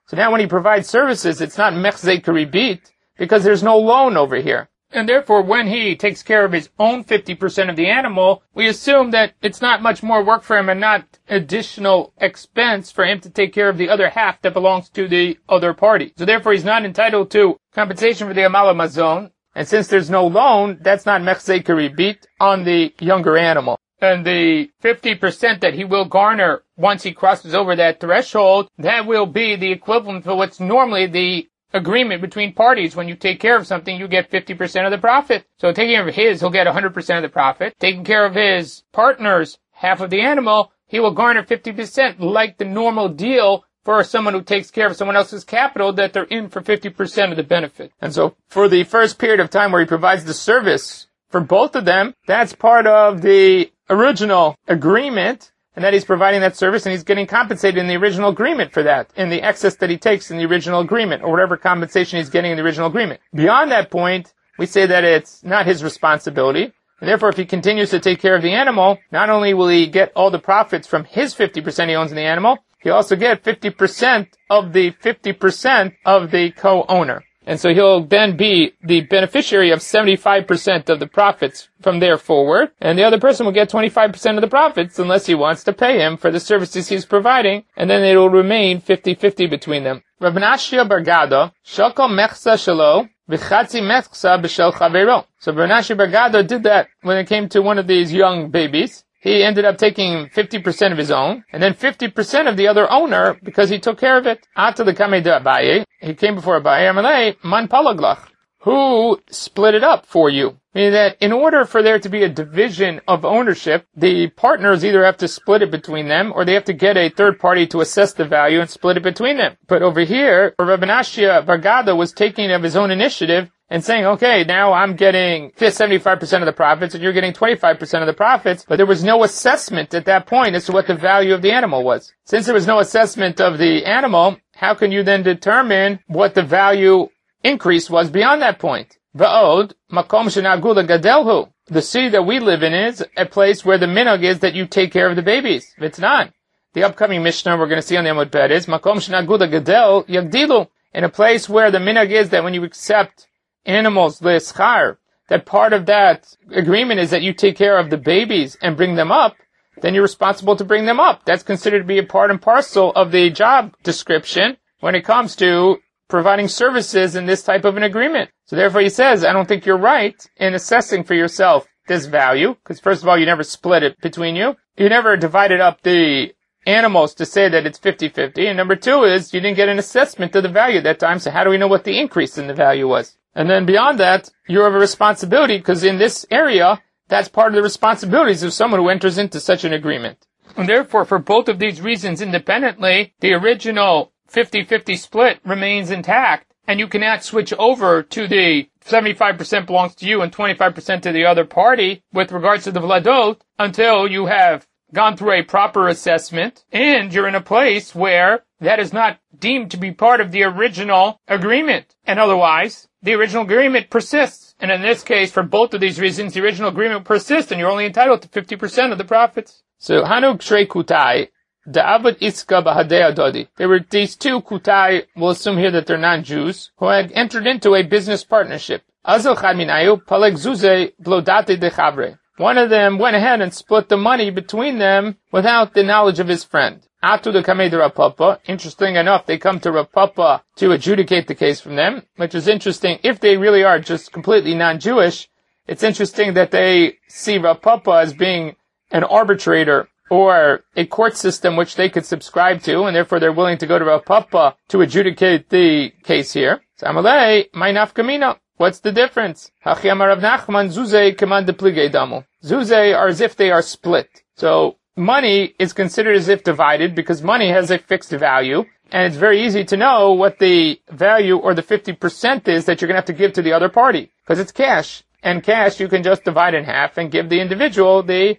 So now when he provides services, it's not mechzei karibit, because there's no loan over here. And therefore, when he takes care of his own 50% of the animal, we assume that it's not much more work for him and not additional expense for him to take care of the other half that belongs to the other party. So therefore, he's not entitled to compensation for the amala mazon. And since there's no loan, that's not mechzei karibit on the younger animal. And the 50% that he will garner once he crosses over that threshold, that will be the equivalent of what's normally the agreement between parties. When you take care of something, you get 50% of the profit. So taking care of his, he'll get 100% of the profit. Taking care of his partner's half of the animal, he will garner 50%, like the normal deal for someone who takes care of someone else's capital, that they're in for 50% of the benefit. And so for the first period of time where he provides the service for both of them, that's part of the original agreement, and that he's providing that service, and he's getting compensated in the original agreement for that, in the excess that he takes in the original agreement, or whatever compensation he's getting in the original agreement. Beyond that point, we say that it's not his responsibility, and therefore if he continues to take care of the animal, not only will he get all the profits from his 50% he owns in the animal, he'll also get 50% of the 50% of the co-owner. And so he'll then be the beneficiary of 75% of the profits from there forward, and the other person will get 25% of the profits unless he wants to pay him for the services he's providing, and then it will remain 50-50 between them. Rav Menashe bar Gado, shakal mechsa shelo, v'chatzi mechsa b'shel chavero. So Rav Menashe bar Gado did that when it came to one of these young babies. He ended up taking 50% of his own, and then 50% of the other owner, because he took care of it. Ata the kamei de Abaye, he came before Abaye, Amalei, man palaglach, who split it up for you. Meaning that in order for there to be a division of ownership, the partners either have to split it between them, or they have to get a third party to assess the value and split it between them. But over here, Rav Menashe bar Gado was taking of his own initiative, and saying, okay, now I'm getting 75% of the profits and you're getting 25% of the profits, but there was no assessment at that point as to what the value of the animal was. Since there was no assessment of the animal, how can you then determine what the value increase was beyond that point? Va'od, makom shenagula gadelhu. The city that we live in is a place where the minhag is that you take care of the babies. It's not. The upcoming Mishnah we're going to see on the Amud Bet is, makom shenagula gadel yagdilu. In a place where the minhag is that when you accept animals le'eschar, that part of that agreement is that you take care of the babies and bring them up, then you're responsible to bring them up. That's considered to be a part and parcel of the job description when it comes to providing services in this type of an agreement. So therefore he says, I don't think you're right in assessing for yourself this value, because first of all, you never split it between you. You never divided up the animals to say that it's 50-50. And number two is, you didn't get an assessment of the value at that time, so how do we know what the increase in the value was? And then beyond that, you have a responsibility, because in this area, that's part of the responsibilities of someone who enters into such an agreement. And therefore, for both of these reasons independently, the original 50-50 split remains intact, and you cannot switch over to the 75% belongs to you and 25% to the other party with regards to the vladot until you have gone through a proper assessment, and you're in a place where that is not deemed to be part of the original agreement. And otherwise, the original agreement persists. And in this case, for both of these reasons, the original agreement persists, and you're only entitled to 50% of the profits. So, Hanuk Shrei Kutai, Da'avad Iska Bahadei Adodi. There were these two Kutai, we'll assume here that they're non-Jews, who had entered into a business partnership. Azal Chad Minayu, Paleg Zuze, Blodate de Chabre. One of them went ahead and split the money between them without the knowledge of his friend. Atu de Kamei de Rav Papa. Interesting enough, they come to Rav Papa to adjudicate the case from them, which is interesting. If they really are just completely non-Jewish, it's interesting that they see Rav Papa as being an arbitrator or a court system which they could subscribe to, and therefore they're willing to go to Rav Papa to adjudicate the case here. Samalei, my nafkamina. What's the difference? Hachiyam Rav Nachman, Zuzei keman de pligei damu. Zuzei are as if they are split. So, money is considered as if divided because money has a fixed value, and it's very easy to know what the value or the 50% is that you're going to have to give to the other party, because it's cash. And cash you can just divide in half and give the individual the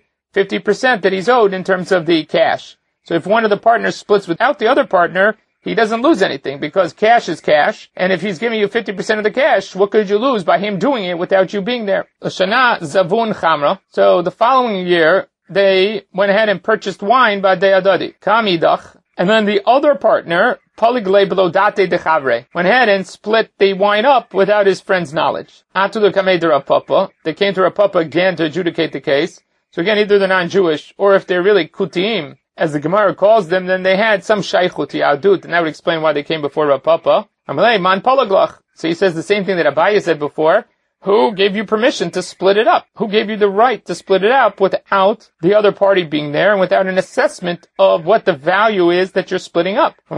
50% that he's owed in terms of the cash. So if one of the partners splits without the other partner, he doesn't lose anything because cash is cash. And if he's giving you 50% of the cash, what could you lose by him doing it without you being there? Shana Zavun Chamra. So the following year, they went ahead and purchased wine by Deyadadi. Kamidach. And then the other partner, Paligle below date de chavre, went ahead and split the wine up without his friend's knowledge. Atulu kamei de Rav Papa. They came to Rav Papa again to adjudicate the case. So again, either they're non-Jewish, or if they're really kutim, as the Gemara calls them, then they had some shaychut yadut, and that would explain why they came before Rav Papa. Amalei man palaglach. So he says the same thing that Abaye said before. Who gave you permission to split it up? Who gave you the right to split it up without the other party being there and without an assessment of what the value is that you're splitting up? So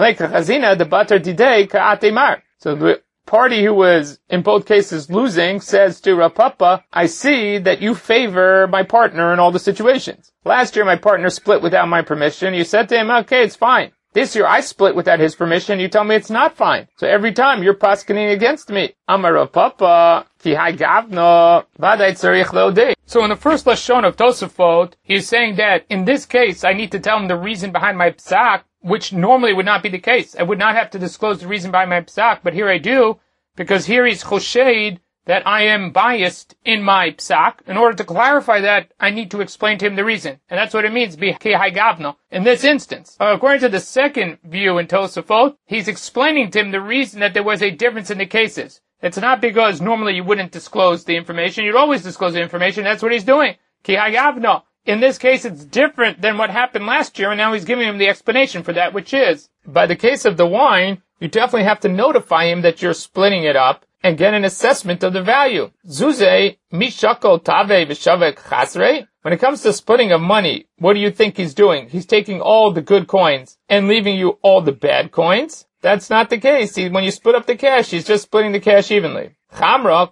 the party who was in both cases losing says to Rav Papa, I see that you favor my partner in all the situations. Last year my partner split without my permission. You said to him, okay, it's fine. This year I split without his permission. You tell me it's not fine. So every time you're paskening against me. Amar Rav Papa, ki hai gavno, vaday tzarich leodei. So in the first lashon of Tosafot, he's saying that in this case I need to tell him the reason behind my psak, which normally would not be the case. I would not have to disclose the reason behind my psak, but here I do, because here he's choshed that I am biased in my psak. In order to clarify that, I need to explain to him the reason. And that's what it means, ki hai gavno, in this instance. According to the second view in Tosafot, he's explaining to him the reason that there was a difference in the cases. It's not because normally you wouldn't disclose the information. You'd always disclose the information. That's what he's doing. Ki hai gavno. In this case, it's different than what happened last year, and now he's giving him the explanation for that, which is, by the case of the wine, you definitely have to notify him that you're splitting it up and get an assessment of the value. Zuze, mishako tave v'shavek chasre. When it comes to splitting of money, what do you think he's doing? He's taking all the good coins and leaving you all the bad coins? That's not the case. When you split up the cash, he's just splitting the cash evenly. Chamra,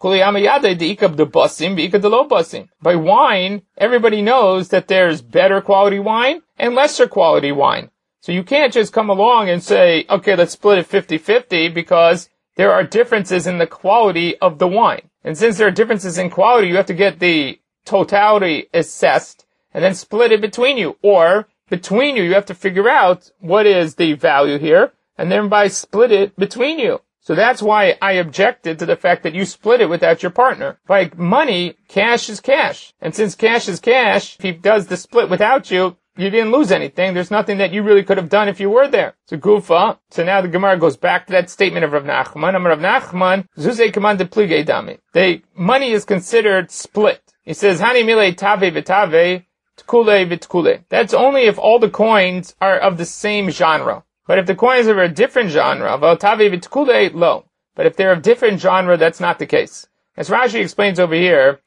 by wine, everybody knows that there's better quality wine and lesser quality wine. So you can't just come along and say, okay, let's split it 50-50 because there are differences in the quality of the wine. And since there are differences in quality, you have to get the totality assessed and then split it between you. Or between you, you have to figure out what is the value here and then split it between you. So that's why I objected to the fact that you split it without your partner. Like money, cash is cash. And since cash is cash, if he does the split without you, you didn't lose anything. There's nothing that you really could have done if you were there. So Gufa. So now the Gemara goes back to that statement of Rav Nachman. Rav Nachman, Zuzei command de plige dami. The money is considered split. He says, Hani mile tave v'tave, tkule v'tkule. That's only if all the coins are of the same genre. But if the coins are of a different genre, v'tave v'tkule, lo. But if they're of different genre, that's not the case. As Rashi explains over here,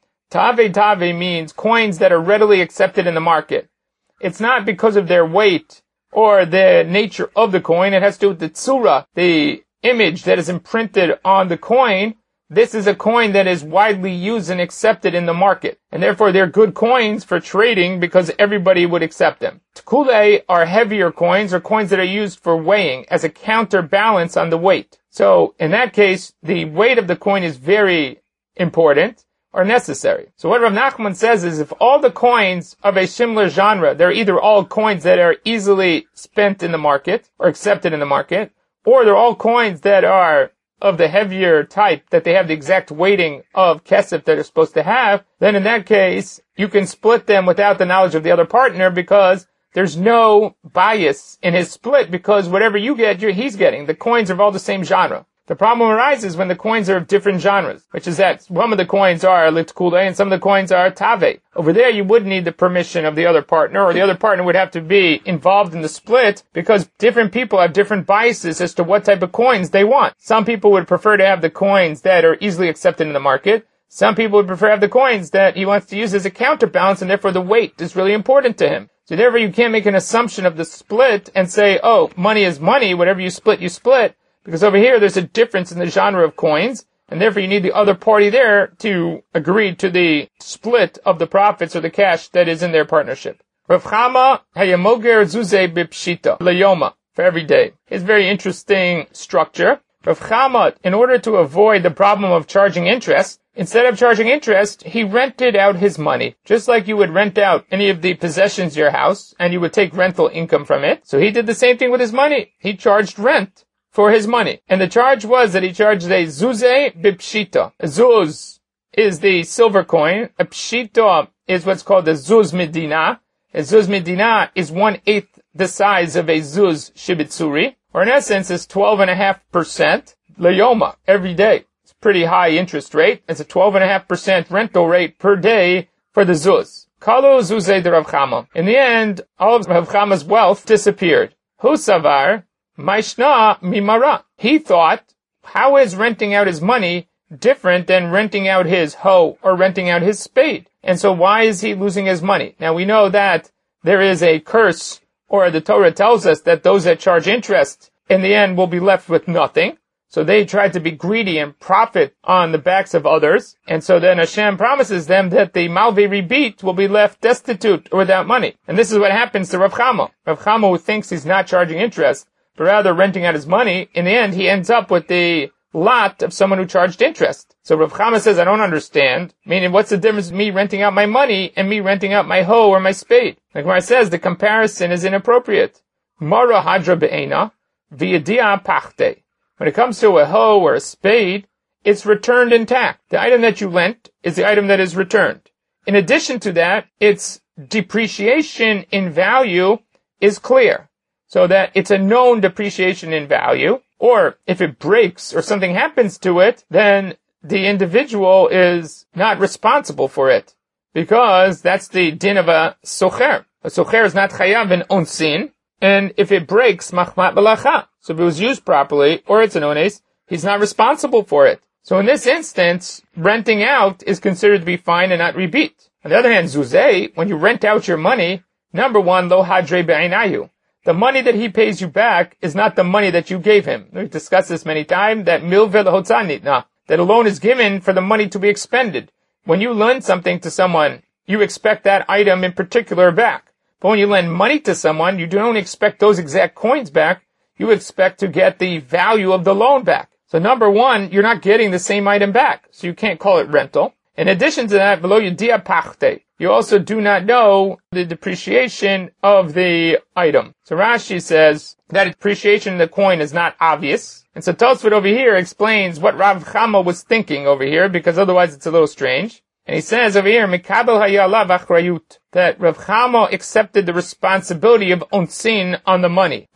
tave means coins that are readily accepted in the market. It's not because of their weight or the nature of the coin. It has to do with the tsura, the image that is imprinted on the coin. This is a coin that is widely used and accepted in the market. And therefore they're good coins for trading because everybody would accept them. Tkule are heavier coins or coins that are used for weighing as a counterbalance on the weight. So in that case, the weight of the coin is very important or necessary. So what Rav Nachman says is if all the coins of a similar genre, they're either all coins that are easily spent in the market or accepted in the market, or they're all coins that are of the heavier type, that they have the exact weighting of kesef that they're supposed to have, then in that case, you can split them without the knowledge of the other partner because there's no bias in his split because whatever you get, he's getting. The coins are of all the same genre. The problem arises when the coins are of different genres, which is that some of the coins are litkule and some of the coins are tave. Over there, you would need the permission of the other partner, or the other partner would have to be involved in the split because different people have different biases as to what type of coins they want. Some people would prefer to have the coins that are easily accepted in the market. Some people would prefer to have the coins that he wants to use as a counterbalance, and therefore the weight is really important to him. So therefore, you can't make an assumption of the split and say, oh, money is money, whatever you split, you split. Because over here, there's a difference in the genre of coins, and therefore you need the other party there to agree to the split of the profits or the cash that is in their partnership. Rav Chama hayamoger zuze bipshita layoma, for every day. It's a very interesting structure. Rav Chama, in order to avoid the problem of charging interest, instead of charging interest, he rented out his money. Just like you would rent out any of the possessions of your house, and you would take rental income from it. So he did the same thing with his money. He charged rent for his money. And the charge was that he charged a zuze bipshita. A zuz is the silver coin. A pshita is what's called a zuz medina. A zuz medina is 1/8 the size of a zuz shibitzuri, or in essence is 12.5% layoma every day. It's a pretty high interest rate. It's a 12.5% rental rate per day for the zuz. Kalo zuzei de Rav Chama. In the end, all of Rav Chama's wealth disappeared. Hu savar maishna mimara. He thought, how is renting out his money different than renting out his hoe or renting out his spade? And so why is he losing his money? Now we know that there is a curse, or the Torah tells us that those that charge interest in the end will be left with nothing. So they tried to be greedy and profit on the backs of others. And so then Hashem promises them that the Malvei Ribit will be left destitute or without money. And this is what happens to Rav Chama. Rav Chama, who thinks he's not charging interest, but rather renting out his money, in the end he ends up with the lot of someone who charged interest. So Rav Chama says, I don't understand. Meaning, what's the difference between me renting out my money and me renting out my hoe or my spade? Like Gemara says, the comparison is inappropriate. Mara hadra be'ena v'yadia pachte. When it comes to a hoe or a spade, it's returned intact. The item that you lent is the item that is returned. In addition to that, its depreciation in value is clear. So that it's a known depreciation in value. Or if it breaks or something happens to it, then the individual is not responsible for it. Because that's the din of a socher. A socher is not chayav in onsin. And if it breaks, machmat b'lacha. So if it was used properly, or it's an ones, he's not responsible for it. So in this instance, renting out is considered to be fine and not rebit. On the other hand, zuzei, when you rent out your money, number one, lo hadre be'inayu. The money that he pays you back is not the money that you gave him. We've discussed this many times, that milveh l'hotzanitna, that a loan is given for the money to be expended. When you lend something to someone, you expect that item in particular back. But when you lend money to someone, you don't expect those exact coins back. You expect to get the value of the loan back. So number one, you're not getting the same item back. So you can't call it rental. In addition to that, v'lo yadia pachte. You also do not know the depreciation of the item. So Rashi says that depreciation in the coin is not obvious. And so Tosfot over here explains what Rav Chama was thinking over here, because otherwise it's a little strange. And he says over here, Mikabel hayalav achrayut, that Rav Chama accepted the responsibility of onsin on the money.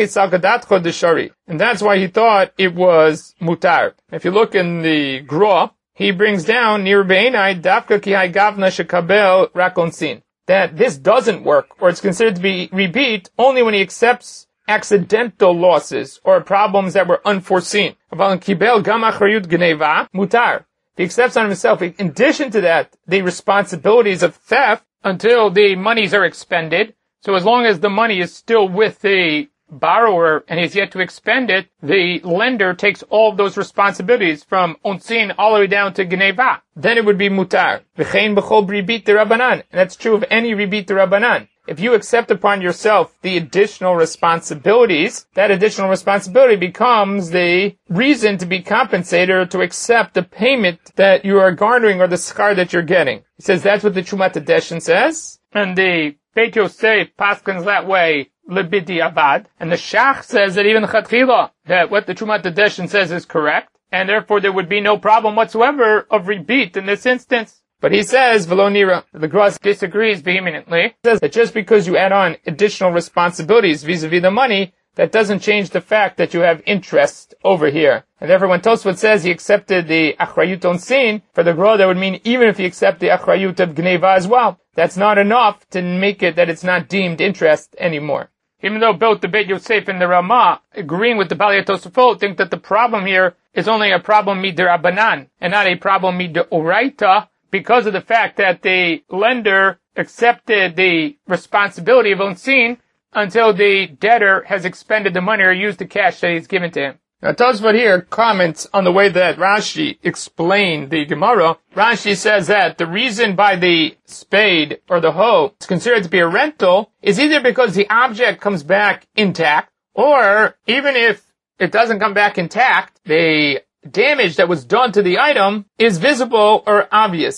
And that's why he thought it was mutar. If you look in the Gra, he brings down near Beinai Dafka ki hay gavna shekabel rak onsin, that this doesn't work, or it's considered to be rebit only when he accepts accidental losses or problems that were unforeseen. Kibel gam achrayut gneva mutar. He accepts on himself, in addition to that, the responsibilities of theft until the monies are expended. So as long as the money is still with the borrower and he's yet to expend it, the lender takes all of those responsibilities from onsin all the way down to gneva. Then it would be mutar. V'chein b'chol ribit derabanan. And that's true of any ribit derabanan. If you accept upon yourself the additional responsibilities, that additional responsibility becomes the reason to be compensated or to accept the payment that you are garnering or the schar that you're getting. He says that's what the Chumat Hadeshin says. And the Beit Yosef paskins that way, lebidi avad. And the Shach says that even the Chatchila, that what the Chumat Hadeshin says is correct. And therefore there would be no problem whatsoever of rebit in this instance. But he says, V'lo nira, the Gros disagrees vehemently. He says that just because you add on additional responsibilities vis-a-vis the money, that doesn't change the fact that you have interest over here. And therefore when Tosfot says he accepted the achrayut onsin, for the Gros that would mean even if he accepts the achrayut of gneva as well, that's not enough to make it that it's not deemed interest anymore. Even though both the Beit Yosef and the Ramah, agreeing with the Balei Tosafot, think that the problem here is only a problem mid'Rabbanan and not a problem mid'Oraita, because of the fact that the lender accepted the responsibility of onsin until the debtor has expended the money or used the cash that he's given to him. Now Tosfot here comments on the way that Rashi explained the Gemara. Rashi says that the reason by the spade or the hoe is considered to be a rental is either because the object comes back intact, or even if it doesn't come back intact, the damage that was done to the item is visible or obvious.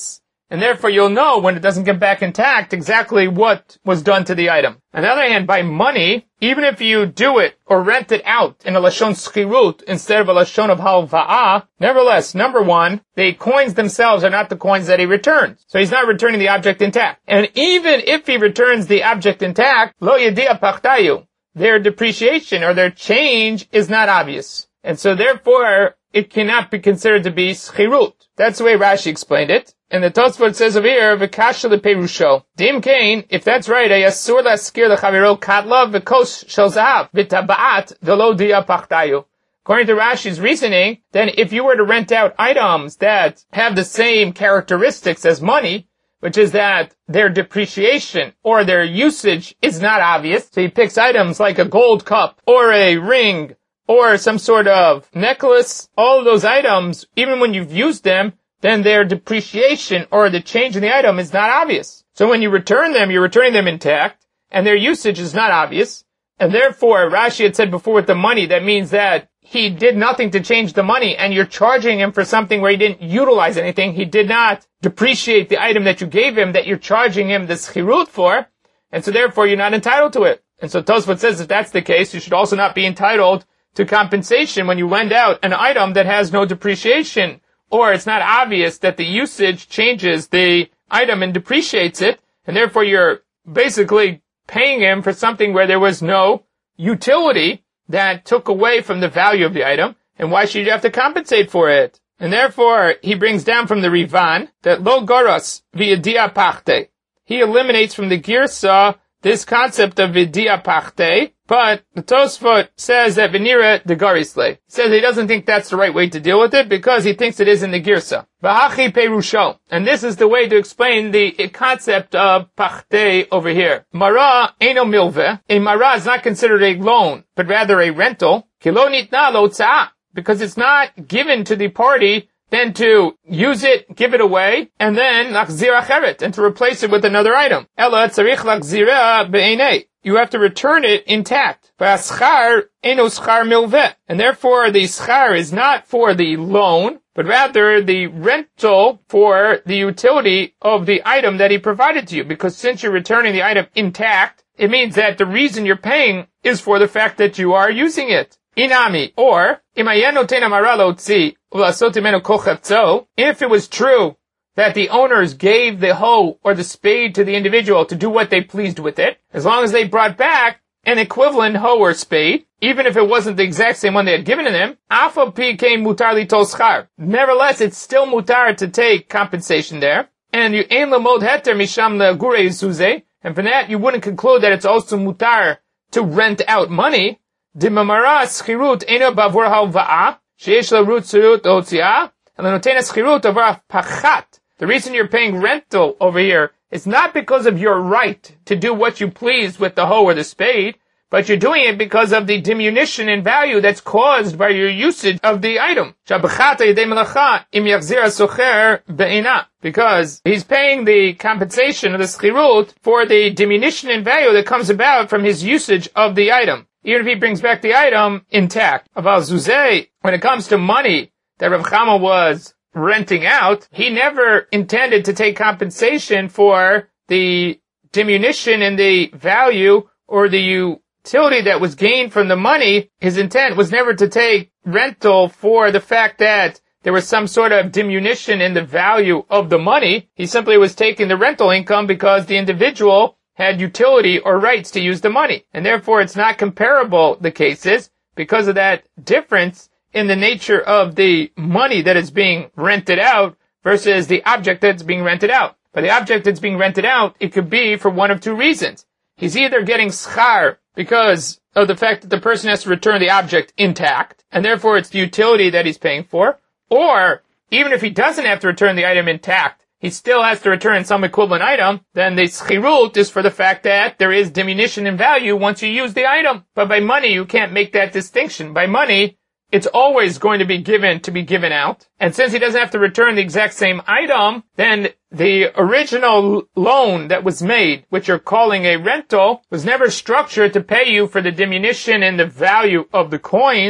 and therefore you'll know when it doesn't get back intact exactly what was done to the item. On the other hand, by money, even if you do it or rent it out in a lashon schirut instead of a lashon of halva'ah, nevertheless, number one, the coins themselves are not the coins that he returns. So he's not returning the object intact. And even if he returns the object intact, lo yedia pachtayu, their depreciation or their change is not obvious. And so therefore, it cannot be considered to be schirut. That's the way Rashi explained it. And the Tosfot says over here, v'kasha leperusho. Dim kain, if that's right, ayasur laskir lechaviro katla v'kos shel zahav v'taba'at v'lo dia pachtayu. According to Rashi's reasoning, then if you were to rent out items that have the same characteristics as money, which is that their depreciation or their usage is not obvious, so he picks items like a gold cup or a ring or some sort of necklace, all of those items, even when you've used them, then their depreciation or the change in the item is not obvious. So when you return them, you're returning them intact, and their usage is not obvious. And therefore, Rashi had said before with the money, that means that he did nothing to change the money, and you're charging him for something where he didn't utilize anything. He did not depreciate the item that you gave him, that you're charging him the schirut for, and so therefore you're not entitled to it. And so Tosfot says if that's the case, you should also not be entitled to compensation when you lend out an item that has no depreciation, or it's not obvious that the usage changes the item and depreciates it, and therefore you're basically paying him for something where there was no utility that took away from the value of the item, and why should you have to compensate for it? And therefore, he brings down from the Rivan that lo goros v'yedia pachte. He eliminates from the Girsa this concept of vidia pachte, but the Tosfot says that venira de garisle. He says he doesn't think that's the right way to deal with it because he thinks it is in the Girsa. V'hachi perusho. And this is the way to explain the concept of pachte over here. Mara eno milve. A mara is not considered a loan, but rather a rental. Kilo nitna lo tzah. Because it's not given to the party then to use it, give it away, and then lachzir acheret, and to replace it with another item. Ela tzarich lachzira be'enei. You have to return it intact. V'aschar eno schar milveh. And therefore the schar is not for the loan, but rather the rental for the utility of the item that he provided to you. Because since you're returning the item intact, it means that the reason you're paying is for the fact that you are using it. Inami, or, if it was true that the owners gave the hoe or the spade to the individual to do what they pleased with it, as long as they brought back an equivalent hoe or spade, even if it wasn't the exact same one they had given to them, nevertheless, it's still mutar to take compensation there, and you ein lemod heter misham legure zuze, and from that you wouldn't conclude that it's also mutar to rent out money. Dimamara schirut eno bavur halva'a, sheyesh la rut zirut otziah, and the notena schirut avar pachat. The reason you're paying rental over here is not because of your right to do what you please with the hoe or the spade, but you're doing it because of the diminution in value that's caused by your usage of the item. Because he's paying the compensation of the schirut for the diminution in value that comes about from his usage of the item, even if he brings back the item intact. Aval zuzeh, when it comes to money that Rav Chama was renting out, he never intended to take compensation for the diminution in the value or the utility that was gained from the money. His intent was never to take rental for the fact that there was some sort of diminution in the value of the money. He simply was taking the rental income because the individual had utility or rights to use the money. And therefore it's not comparable, the cases, because of that difference in the nature of the money that is being rented out versus the object that's being rented out. But the object that's being rented out, it could be for one of two reasons. He's either getting schar because of the fact that the person has to return the object intact, and therefore it's the utility that he's paying for, or even if he doesn't have to return the item intact, he still has to return some equivalent item, then the schirut is for the fact that there is diminution in value once you use the item. But by money, you can't make that distinction. By money, it's always going to be given out. And since he doesn't have to return the exact same item, then the original loan that was made, which you're calling a rental, was never structured to pay you for the diminution in the value of the coins,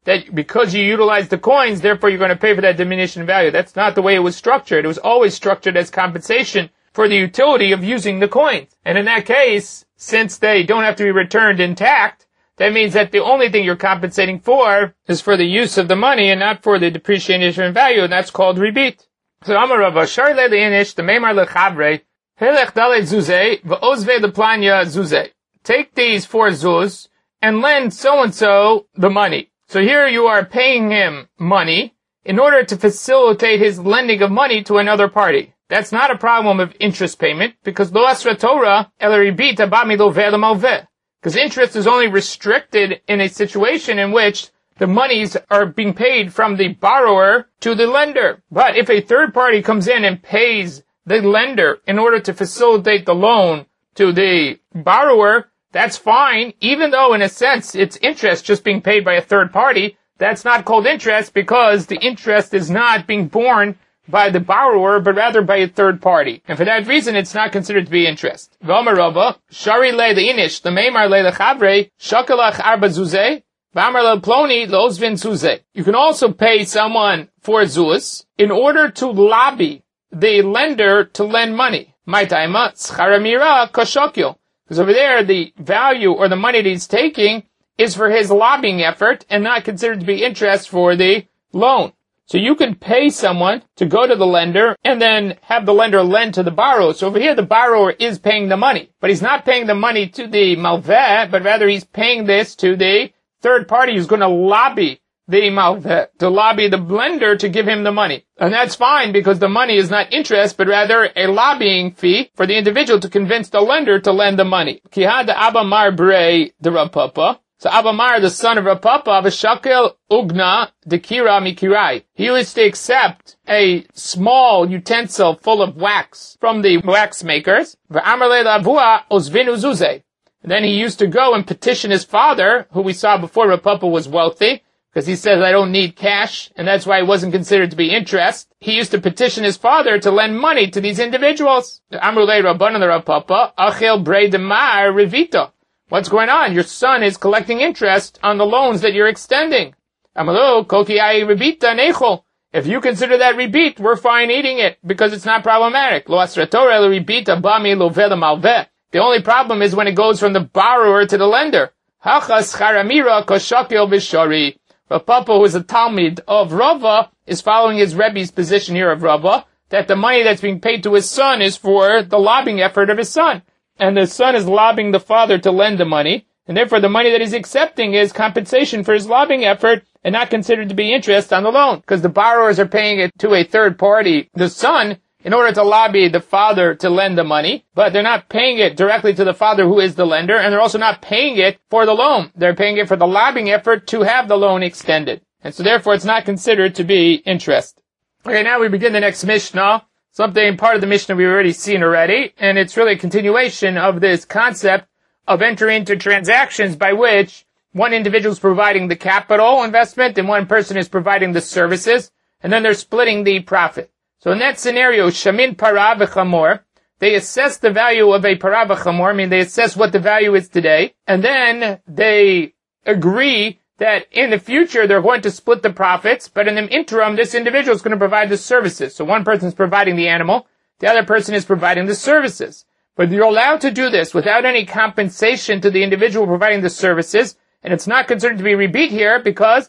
that because you utilize the coins, therefore you're going to pay for that diminution in value. That's not the way it was structured. It was always structured as compensation for the utility of using the coins. And in that case, since they don't have to be returned intact, that means that the only thing you're compensating for is for the use of the money and not for the depreciation in value, and that's called ribit. So Amar Rava, Shari le leinish, the meimar lechavre, helech dalet zuzeh, v'ozve leplanya zuzeh. Take these 4 zuz and lend so-and-so the money. So here you are paying him money in order to facilitate his lending of money to another party. That's not a problem of interest payment, because lo asra Torah el ribit abami lo ve'el. Because interest is only restricted in a situation in which the monies are being paid from the borrower to the lender. But if a third party comes in and pays the lender in order to facilitate the loan to the borrower, that's fine, even though in a sense it's interest just being paid by a third party. That's not called interest because the interest is not being borne by the borrower, but rather by a third party. And for that reason, it's not considered to be interest. V'amar Rava, Shari le leinish, the meimar le lechavre, shakalach arba zuzeh, v'amar le ploni lo'ozvin zuzeh. You can also pay someone 4 zuz in order to lobby the lender to lend money. Maitaima, scharamira koshokyo. Because over there, the value or the money that he's taking is for his lobbying effort and not considered to be interest for the loan. So you can pay someone to go to the lender and then have the lender lend to the borrower. So over here, the borrower is paying the money, but he's not paying the money to the malveh, but rather he's paying this to the third party who's going to lobby the malveh, to lobby the lender to give him the money. And that's fine because the money is not interest, but rather a lobbying fee for the individual to convince the lender to lend the money. Kihad Abamar Brei de Rav Papa. So Abamar, the son of Rav Papa, v'shakel ugna dekira mikirai. He used to accept a small utensil full of wax from the wax makers. V'amar le lavua ozvinu zuzeh. Then he used to go and petition his father, who we saw before Rav Papa was wealthy, because he says, I don't need cash, and that's why it wasn't considered to be interest. He used to petition his father to lend money to these individuals. Amru le Rabbanan Rav Papa, achel brei demar revito. What's going on? Your son is collecting interest on the loans that you're extending. Amalu, koki ai ribita nechol. If you consider that ribit, we're fine eating it, because it's not problematic. Lo asra Torah el ribita bami lo vela malveh. The only problem is when it goes from the borrower to the lender. Hachas charamira koshakil bishari. Rav Papa, who is a Talmid of Rava, is following his Rebbe's position here of Rava, that the money that's being paid to his son is for the lobbying effort of his son. And the son is lobbying the father to lend the money, and therefore the money that he's accepting is compensation for his lobbying effort and not considered to be interest on the loan, because the borrowers are paying it to a third party, the son, in order to lobby the father to lend the money, but they're not paying it directly to the father who is the lender, and they're also not paying it for the loan. They're paying it for the lobbying effort to have the loan extended. And so therefore it's not considered to be interest. Okay, now we begin the next Mishnah. Something part of the Mishnah we've already seen already, and it's really a continuation of this concept of entering into transactions by which one individual is providing the capital investment and one person is providing the services, and then they're splitting the profit. So in that scenario, shamin para v'chamor, they assess the value of a para v'chamor, I mean they assess what the value is today, and then they agree that in the future they're going to split the profits, but in the interim this individual is going to provide the services. So one person is providing the animal, the other person is providing the services. But you're allowed to do this without any compensation to the individual providing the services, and it's not considered to be rebate here because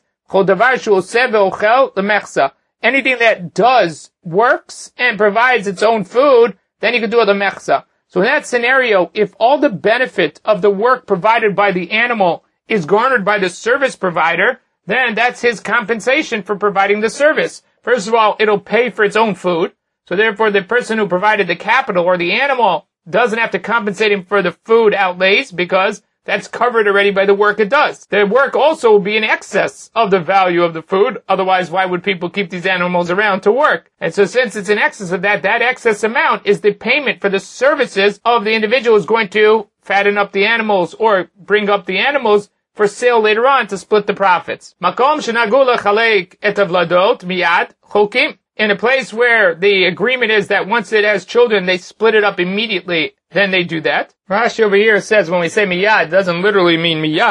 anything that does, works, and provides its own food, then you can do the mechsa. So in that scenario, if all the benefit of the work provided by the animal is garnered by the service provider, then that's his compensation for providing the service. First of all, it'll pay for its own food. So therefore, the person who provided the capital or the animal doesn't have to compensate him for the food outlays because that's covered already by the work it does. The work also will be in excess of the value of the food. Otherwise, why would people keep these animals around to work? And so since it's in excess of that, that excess amount is the payment for the services of the individual who's going to fatten up the animals or bring up the animals for sale later on to split the profits. Makom shenagula chalek et avladot miyad chokim. In a place where the agreement is that once it has children, they split it up immediately, then they do that. Rashi over here says when we say miyad, it doesn't literally mean miyad,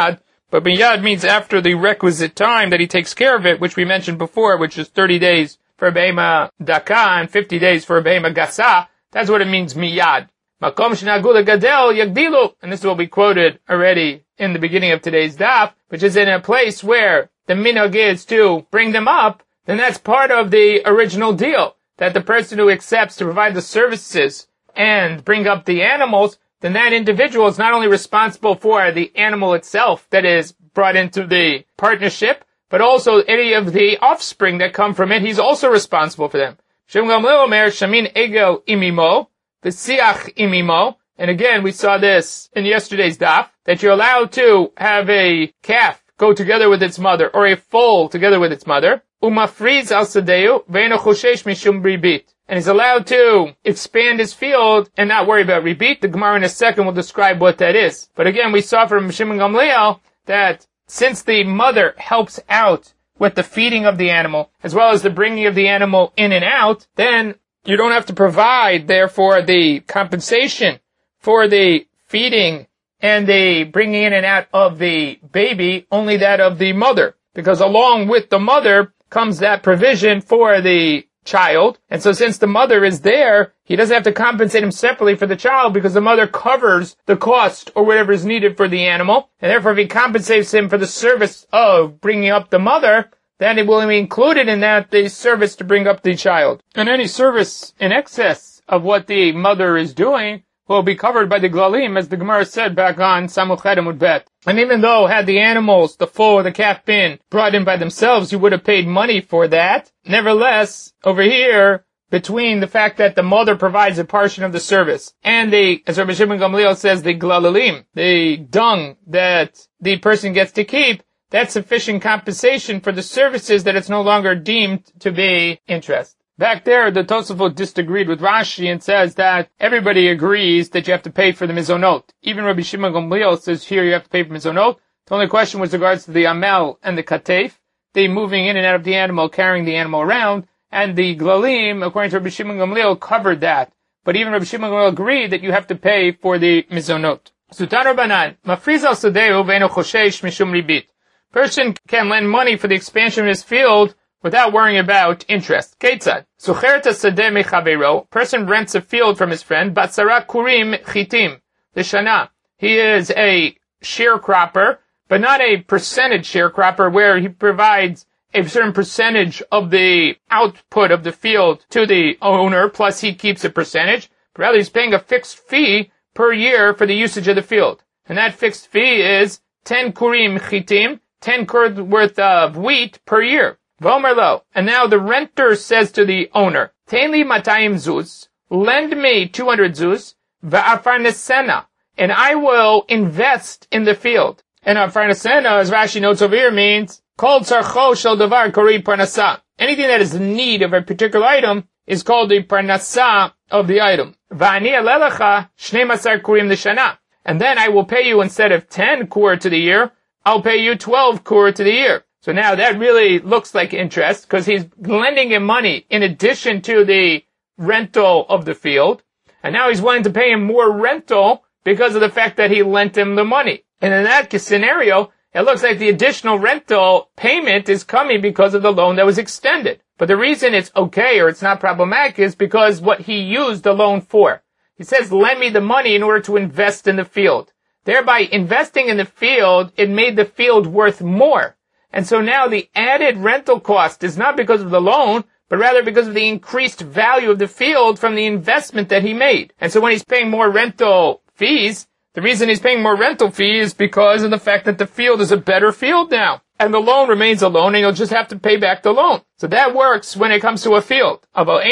But miyad means after the requisite time that he takes care of it, which we mentioned before, which is 30 days for a behema daka and 50 days for a behema gasa. That's what it means miyad. Makom shenagula gadel yagdilu. And this will be quoted already in the beginning of today's daf, which is in a place where the minhag is to bring them up, then that's part of the original deal. That the person who accepts to provide the services and bring up the animals, then that individual is not only responsible for the animal itself that is brought into the partnership, but also any of the offspring that come from it, he's also responsible for them. Shem Gamliel Omer, Shamin Egel Imimo, V'siach Imimo, and again we saw this in yesterday's daf, that you're allowed to have a calf go together with its mother, or a foal together with its mother, Umafriz al Sadeu, Ve'eno Choshesh Mishum Ribit. And he's allowed to expand his field and not worry about ribit. The Gemara in a second will describe what that is. But again, we saw from Shimon Gamliel that since the mother helps out with the feeding of the animal, as well as the bringing of the animal in and out, then you don't have to provide, therefore, the compensation for the feeding and the bringing in and out of the baby, only that of the mother. Because along with the mother comes that provision for the child. And so since the mother is there, he doesn't have to compensate him separately for the child because the mother covers the cost or whatever is needed for the animal. And therefore, if he compensates him for the service of bringing up the mother, then it will be included in that the service to bring up the child. And any service in excess of what the mother is doing will be covered by the glalim, as the Gemara said back on Samukh Amud Bet. And even though had the animals, the foal or the calf, been brought in by themselves, you would have paid money for that. Nevertheless, over here, between the fact that the mother provides a portion of the service and as Rabbi Shimon Gamliel says, the glalalim, the dung that the person gets to keep, that's sufficient compensation for the services that it's no longer deemed to be interest. Back there, the Tosafot disagreed with Rashi and says that everybody agrees that you have to pay for the mizonot. Even Rabbi Shimon Gamliel says here you have to pay for mizonot. The only question was regards to the amel and the katef, the moving in and out of the animal, carrying the animal around, and the glalim, according to Rabbi Shimon Gamliel, covered that. But even Rabbi Shimon Gamliel agreed that you have to pay for the mizonot. Sutan Rabbanan, mafriz al sadeu ve'eno choshesh mishum ribit. Person can lend money for the expansion of his field without worrying about interest. Ketzad. Sucheret sadeh mechavero. Person rents a field from his friend. Batzara kurim chitim. L'shana. He is a sharecropper, but not a percentage sharecropper where he provides a certain percentage of the output of the field to the owner, plus he keeps a percentage. But rather he's paying a fixed fee per year for the usage of the field. And that fixed fee is 10 kurim chitim, 10 kur worth of wheat per year. Vomerlo. And now the renter says to the owner, Tainli matayim zuz, lend me 200 zuz, va'afarnesena, and I will invest in the field. And afarnesena, as Rashi notes over here, means, Kol tzarcho shel davar kori parnasa. Anything that is in need of a particular item is called the parnasa of the item. Va'ani alelecha shnei masar kurim l'shana. And then I will pay you, instead of 10 kur to the year, I'll pay you 12 kur to the year. So now that really looks like interest because he's lending him money in addition to the rental of the field. And now he's willing to pay him more rental because of the fact that he lent him the money. And in that scenario, it looks like the additional rental payment is coming because of the loan that was extended. But the reason it's okay or it's not problematic is because what he used the loan for. He says, lend me the money in order to invest in the field. Thereby investing in the field, it made the field worth more. And so now the added rental cost is not because of the loan, but rather because of the increased value of the field from the investment that he made. And so when he's paying more rental fees, the reason he's paying more rental fees is because of the fact that the field is a better field now. And the loan remains a loan, and you'll just have to pay back the loan. So that works when it comes to a field. But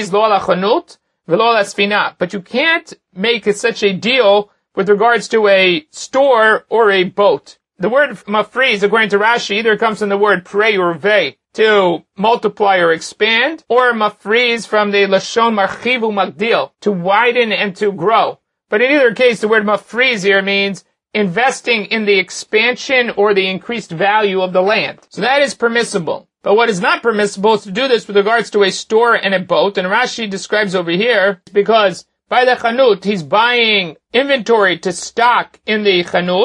you can't make such a deal with regards to a store or a boat. The word mafriz, according to Rashi, either comes from the word prey or vey, to multiply or expand, or mafriz from the lashon marchivu magdil, to widen and to grow. But in either case, the word mafriz here means investing in the expansion or the increased value of the land. So that is permissible. But what is not permissible is to do this with regards to a store and a boat, and Rashi describes over here, because by the chanut, he's buying inventory to stock in the chanut,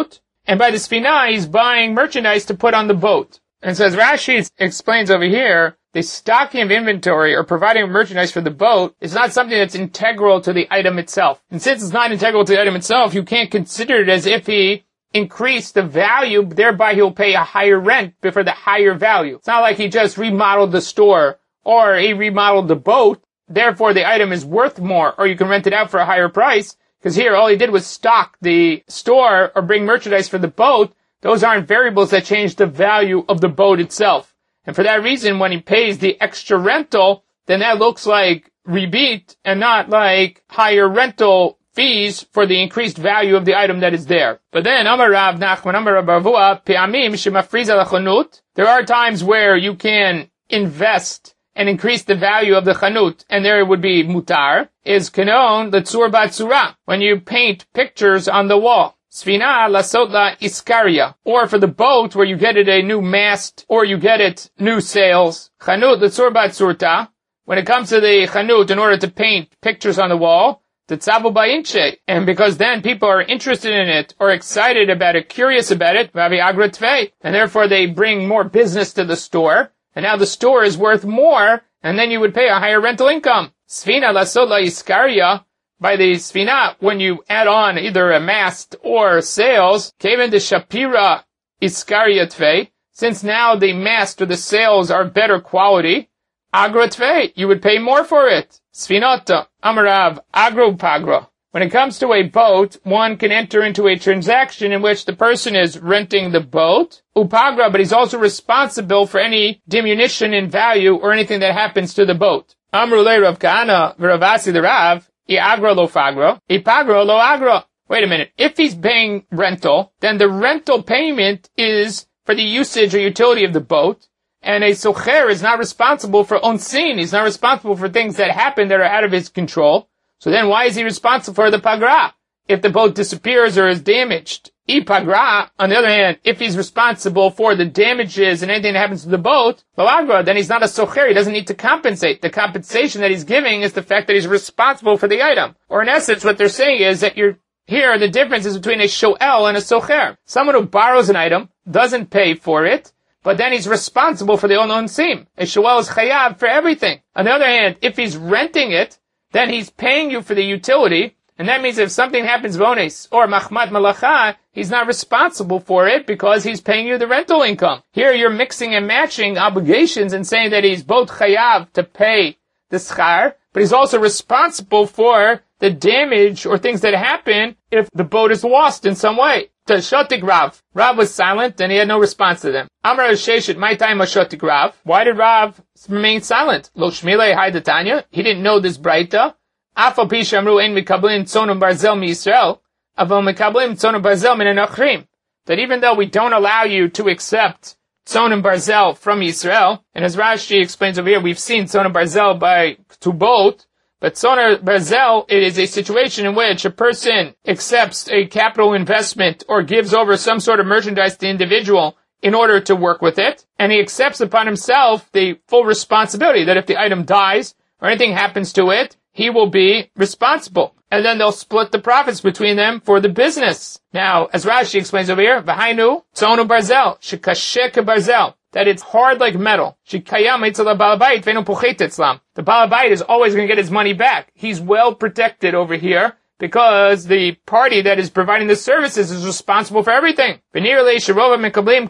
and by the Sfina, he's buying merchandise to put on the boat. And so as Rashi explains over here, the stocking of inventory or providing merchandise for the boat is not something that's integral to the item itself. And since it's not integral to the item itself, you can't consider it as if he increased the value, thereby he'll pay a higher rent for the higher value. It's not like he just remodeled the store or he remodeled the boat, therefore the item is worth more, or you can rent it out for a higher price, because here all he did was stock the store or bring merchandise for the boat. Those aren't variables that change the value of the boat itself. And for that reason, when he pays the extra rental, then that looks like rebate and not like higher rental fees for the increased value of the item that is there. But then, Amar Rav Nachman, Amar Rav Barvua, Pe'amim shemafriz al chanut. There are times where you can invest and increase the value of the chanut, and there would be mutar, is kanon l'tzur ba'tzura, when you paint pictures on the wall. Sfina lasot la iskaria, or for the boat where you get it a new mast, or you get it new sails. Chanut l'tzur ba'tzurta, when it comes to the chanut, in order to paint pictures on the wall, the tzavu ba'inche, and because then people are interested in it, or excited about it, curious about it, vavi agra tvei, and therefore they bring more business to the store, and now the store is worth more, and then you would pay a higher rental income. Sfina lasot la iskaria, by the Sfina, when you add on either a mast or sails, Kevin de Shapira Iskaria Tvei, since now the mast or the sails are better quality, Agra Tvei, you would pay more for it. Sfinota, Amarav, Agro Pagra. When it comes to a boat, one can enter into a transaction in which the person is renting the boat, Upagra, but he's also responsible for any diminution in value or anything that happens to the boat. Amrule Rav Kahana, Ravasi the Rav, I-agra lo fagra, I-pagra lo agra. Wait a minute. If he's paying rental, then the rental payment is for the usage or utility of the boat, and a socher is not responsible for onsin. He's not responsible for things that happen that are out of his control. So then why is he responsible for the pagra if the boat disappears or is damaged? I-pagra, on the other hand, if he's responsible for the damages and anything that happens to the boat, then he's not a socher. He doesn't need to compensate. The compensation that he's giving is the fact that he's responsible for the item. Or in essence, what they're saying is that here the difference is between a shoel and a socher. Someone who borrows an item doesn't pay for it, but then he's responsible for the onsim. A shoel is chayav for everything. On the other hand, if he's renting it, then he's paying you for the utility, and that means if something happens bones or machmat malacha, he's not responsible for it because he's paying you the rental income. Here you're mixing and matching obligations and saying that he's both chayav to pay the schar, but he's also responsible for the damage or things that happen if the boat is lost in some way. Shotik Rav. Rav was silent and he had no response to them. Amar Sheshet, my time was Shotik Rav. Why did Rav remain silent? Lo Shmilei Haidatanya. He didn't know this Braita. Afal pi shamru ein mikablim tzonum barzel mi Yisrael, aval mikablim tzonum barzel min anachrim. That even though we don't allow you to accept tzonum barzel from Yisrael, and as Rashi explains over here, we've seen tzonum barzel to both, but tzonum barzel, it is a situation in which a person accepts a capital investment or gives over some sort of merchandise to the individual in order to work with it, and he accepts upon himself the full responsibility that if the item dies or anything happens to it, he will be responsible. And then they'll split the profits between them for the business. Now, as Rashi explains over here, V'hainu tzonu barzel, shekasheh kebarzel, that it's hard like metal. Shekayam etzel ha'balabait ve'enu pochet etzlam. The balabait is always going to get his money back. He's well protected over here because the party that is providing the services is responsible for everything. He says, so what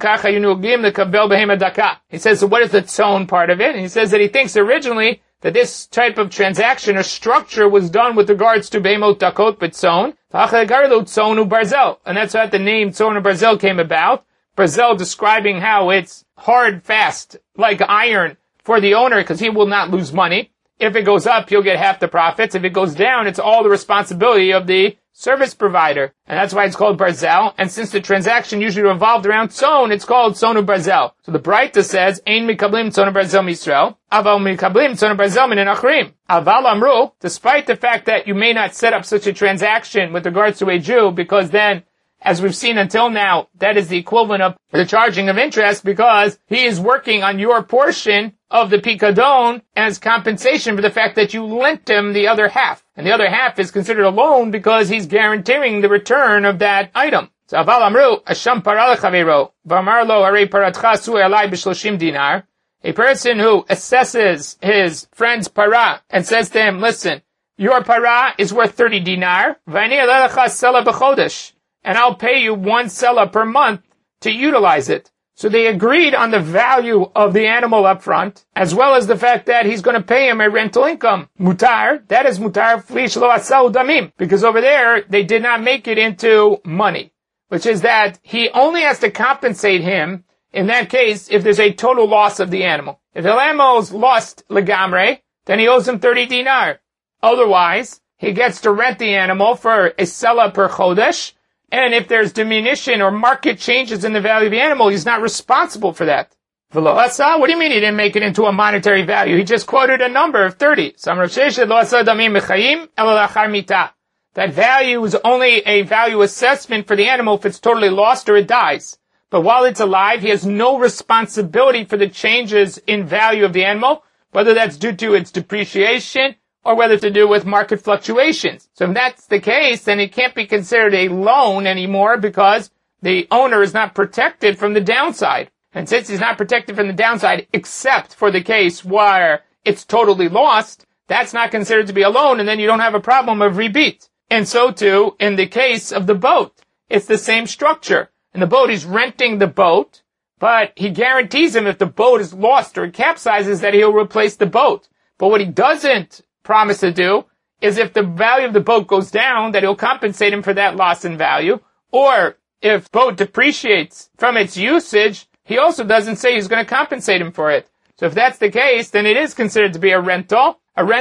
is the tzon part of it? And he says that he thinks originally that this type of transaction or structure was done with regards to Beimot Dakot Betzon, Tzonu Barzel. And that's how the name Tzonu Barzel came about. Barzel describing how it's hard, fast, like iron for the owner, because he will not lose money. If it goes up, he'll get half the profits. If it goes down, it's all the responsibility of the service provider. And that's why it's called Barzel. And since the transaction usually revolved around Tzon, it's called Tzonu Barzel. So the Braita says, Ein mikablim Tzonu Barzel Misrael, aval mikablim Tzonu Barzel min achrim. Aval amru, despite the fact that you may not set up such a transaction with regards to a Jew, because then, as we've seen until now, that is the equivalent of the charging of interest because he is working on your portion of the Pikadon as compensation for the fact that you lent him the other half. And the other half is considered a loan because he's guaranteeing the return of that item. So Aval Amru, Asham Para Lechavero, V'amar lo Harei Paratcha Asui Alai b'Shloshim Dinar. A person who assesses his friend's para and says to him, listen, your para is worth 30 dinar, V'ani Alelecha Sela b'Chodesh, and I'll pay you 1 sela per month to utilize it. So they agreed on the value of the animal up front, as well as the fact that he's going to pay him a rental income. Mutar, that is mutar flish lo asau damim, because over there they did not make it into money, which is that he only has to compensate him in that case if there's a total loss of the animal. If the animal's lost legamre, then he owes him 30 dinar. Otherwise, he gets to rent the animal for a sela per chodesh, and if there's diminution or market changes in the value of the animal, he's not responsible for that. What do you mean he didn't make it into a monetary value? He just quoted a number of 30. That value is only a value assessment for the animal if it's totally lost or it dies. But while it's alive, he has no responsibility for the changes in value of the animal, whether that's due to its depreciation or whether to do with market fluctuations. So if that's the case, then it can't be considered a loan anymore because the owner is not protected from the downside. And since he's not protected from the downside, except for the case where it's totally lost, that's not considered to be a loan, and then you don't have a problem of rebate. And so too, in the case of the boat, it's the same structure. In the boat, he's renting the boat, but he guarantees him if the boat is lost or it capsizes that he'll replace the boat. But what he doesn't promise to do is if the value of the boat goes down, that he'll compensate him for that loss in value, or if boat depreciates from its usage, he also doesn't say he's going to compensate him for it. So if that's the case, then it is considered to be a rental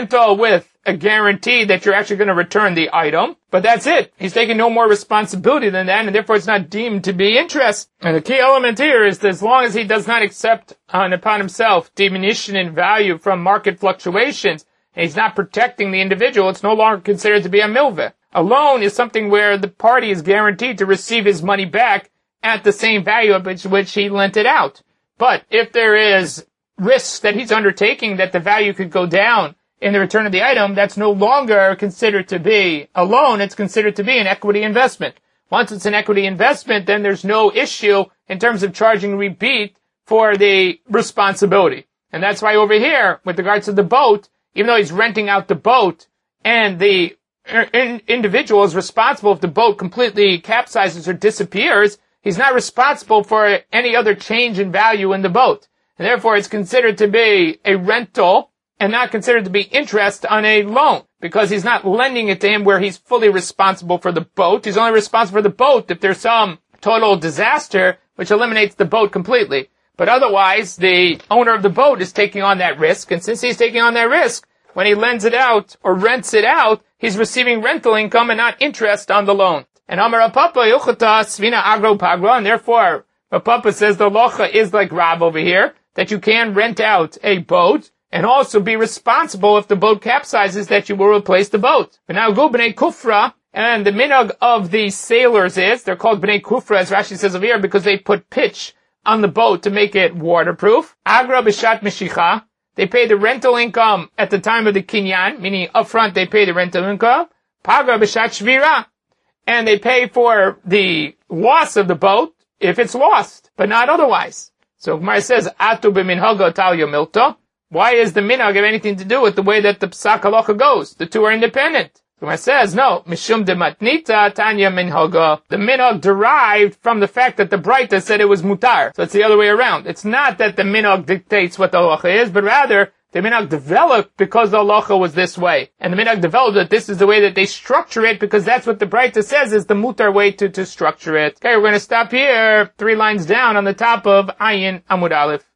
with a guarantee that you're actually going to return the item, but that's it. He's taking no more responsibility than that, and therefore it's not deemed to be interest. And the key element here is that as long as he does not accept upon himself diminution in value from market fluctuations, and he's not protecting the individual, it's no longer considered to be a milveh. A loan is something where the party is guaranteed to receive his money back at the same value at which he lent it out. But if there is risks that he's undertaking that the value could go down in the return of the item, that's no longer considered to be a loan, it's considered to be an equity investment. Once it's an equity investment, then there's no issue in terms of charging rebate for the responsibility. And that's why over here, with regards to the boat, even though he's renting out the boat and the individual is responsible if the boat completely capsizes or disappears, he's not responsible for any other change in value in the boat. And therefore, it's considered to be a rental and not considered to be interest on a loan, because he's not lending it to him where he's fully responsible for the boat. He's only responsible for the boat if there's some total disaster which eliminates the boat completely. But otherwise, the owner of the boat is taking on that risk, and since he's taking on that risk, when he lends it out or rents it out, he's receiving rental income and not interest on the loan. And Amar Papa Yochata Svina Agro Pagra, and therefore Papa says the locha is like Rab over here, that you can rent out a boat and also be responsible if the boat capsizes that you will replace the boat. But now go B'nai Kufra, and the minhag of the sailors is, they're called B'nai Kufra, as Rashi says over here, because they put pitch on the boat to make it waterproof. Agra b'shat meshicha, they pay the rental income at the time of the kinyan, meaning upfront they pay the rental income. Pagra b'shat shvira, and they pay for the loss of the boat if it's lost, but not otherwise. So Gemara says, Atu b'minhaga talya milta. Why is the minhag have anything to do with the way that the psak halacha goes? The two are independent. Gemara says, no, mishum de matnita tanya minhaga. The minhag derived from the fact that the Braita said it was mutar. So it's the other way around. It's not that the minhag dictates what the halacha is, but rather the minhag developed because the halacha was this way. And the minhag developed that this is the way that they structure it, because that's what the Braita says is the mutar way to structure it. Okay, we're going to stop here, 3 lines down on the top of Ayin Amud Aleph.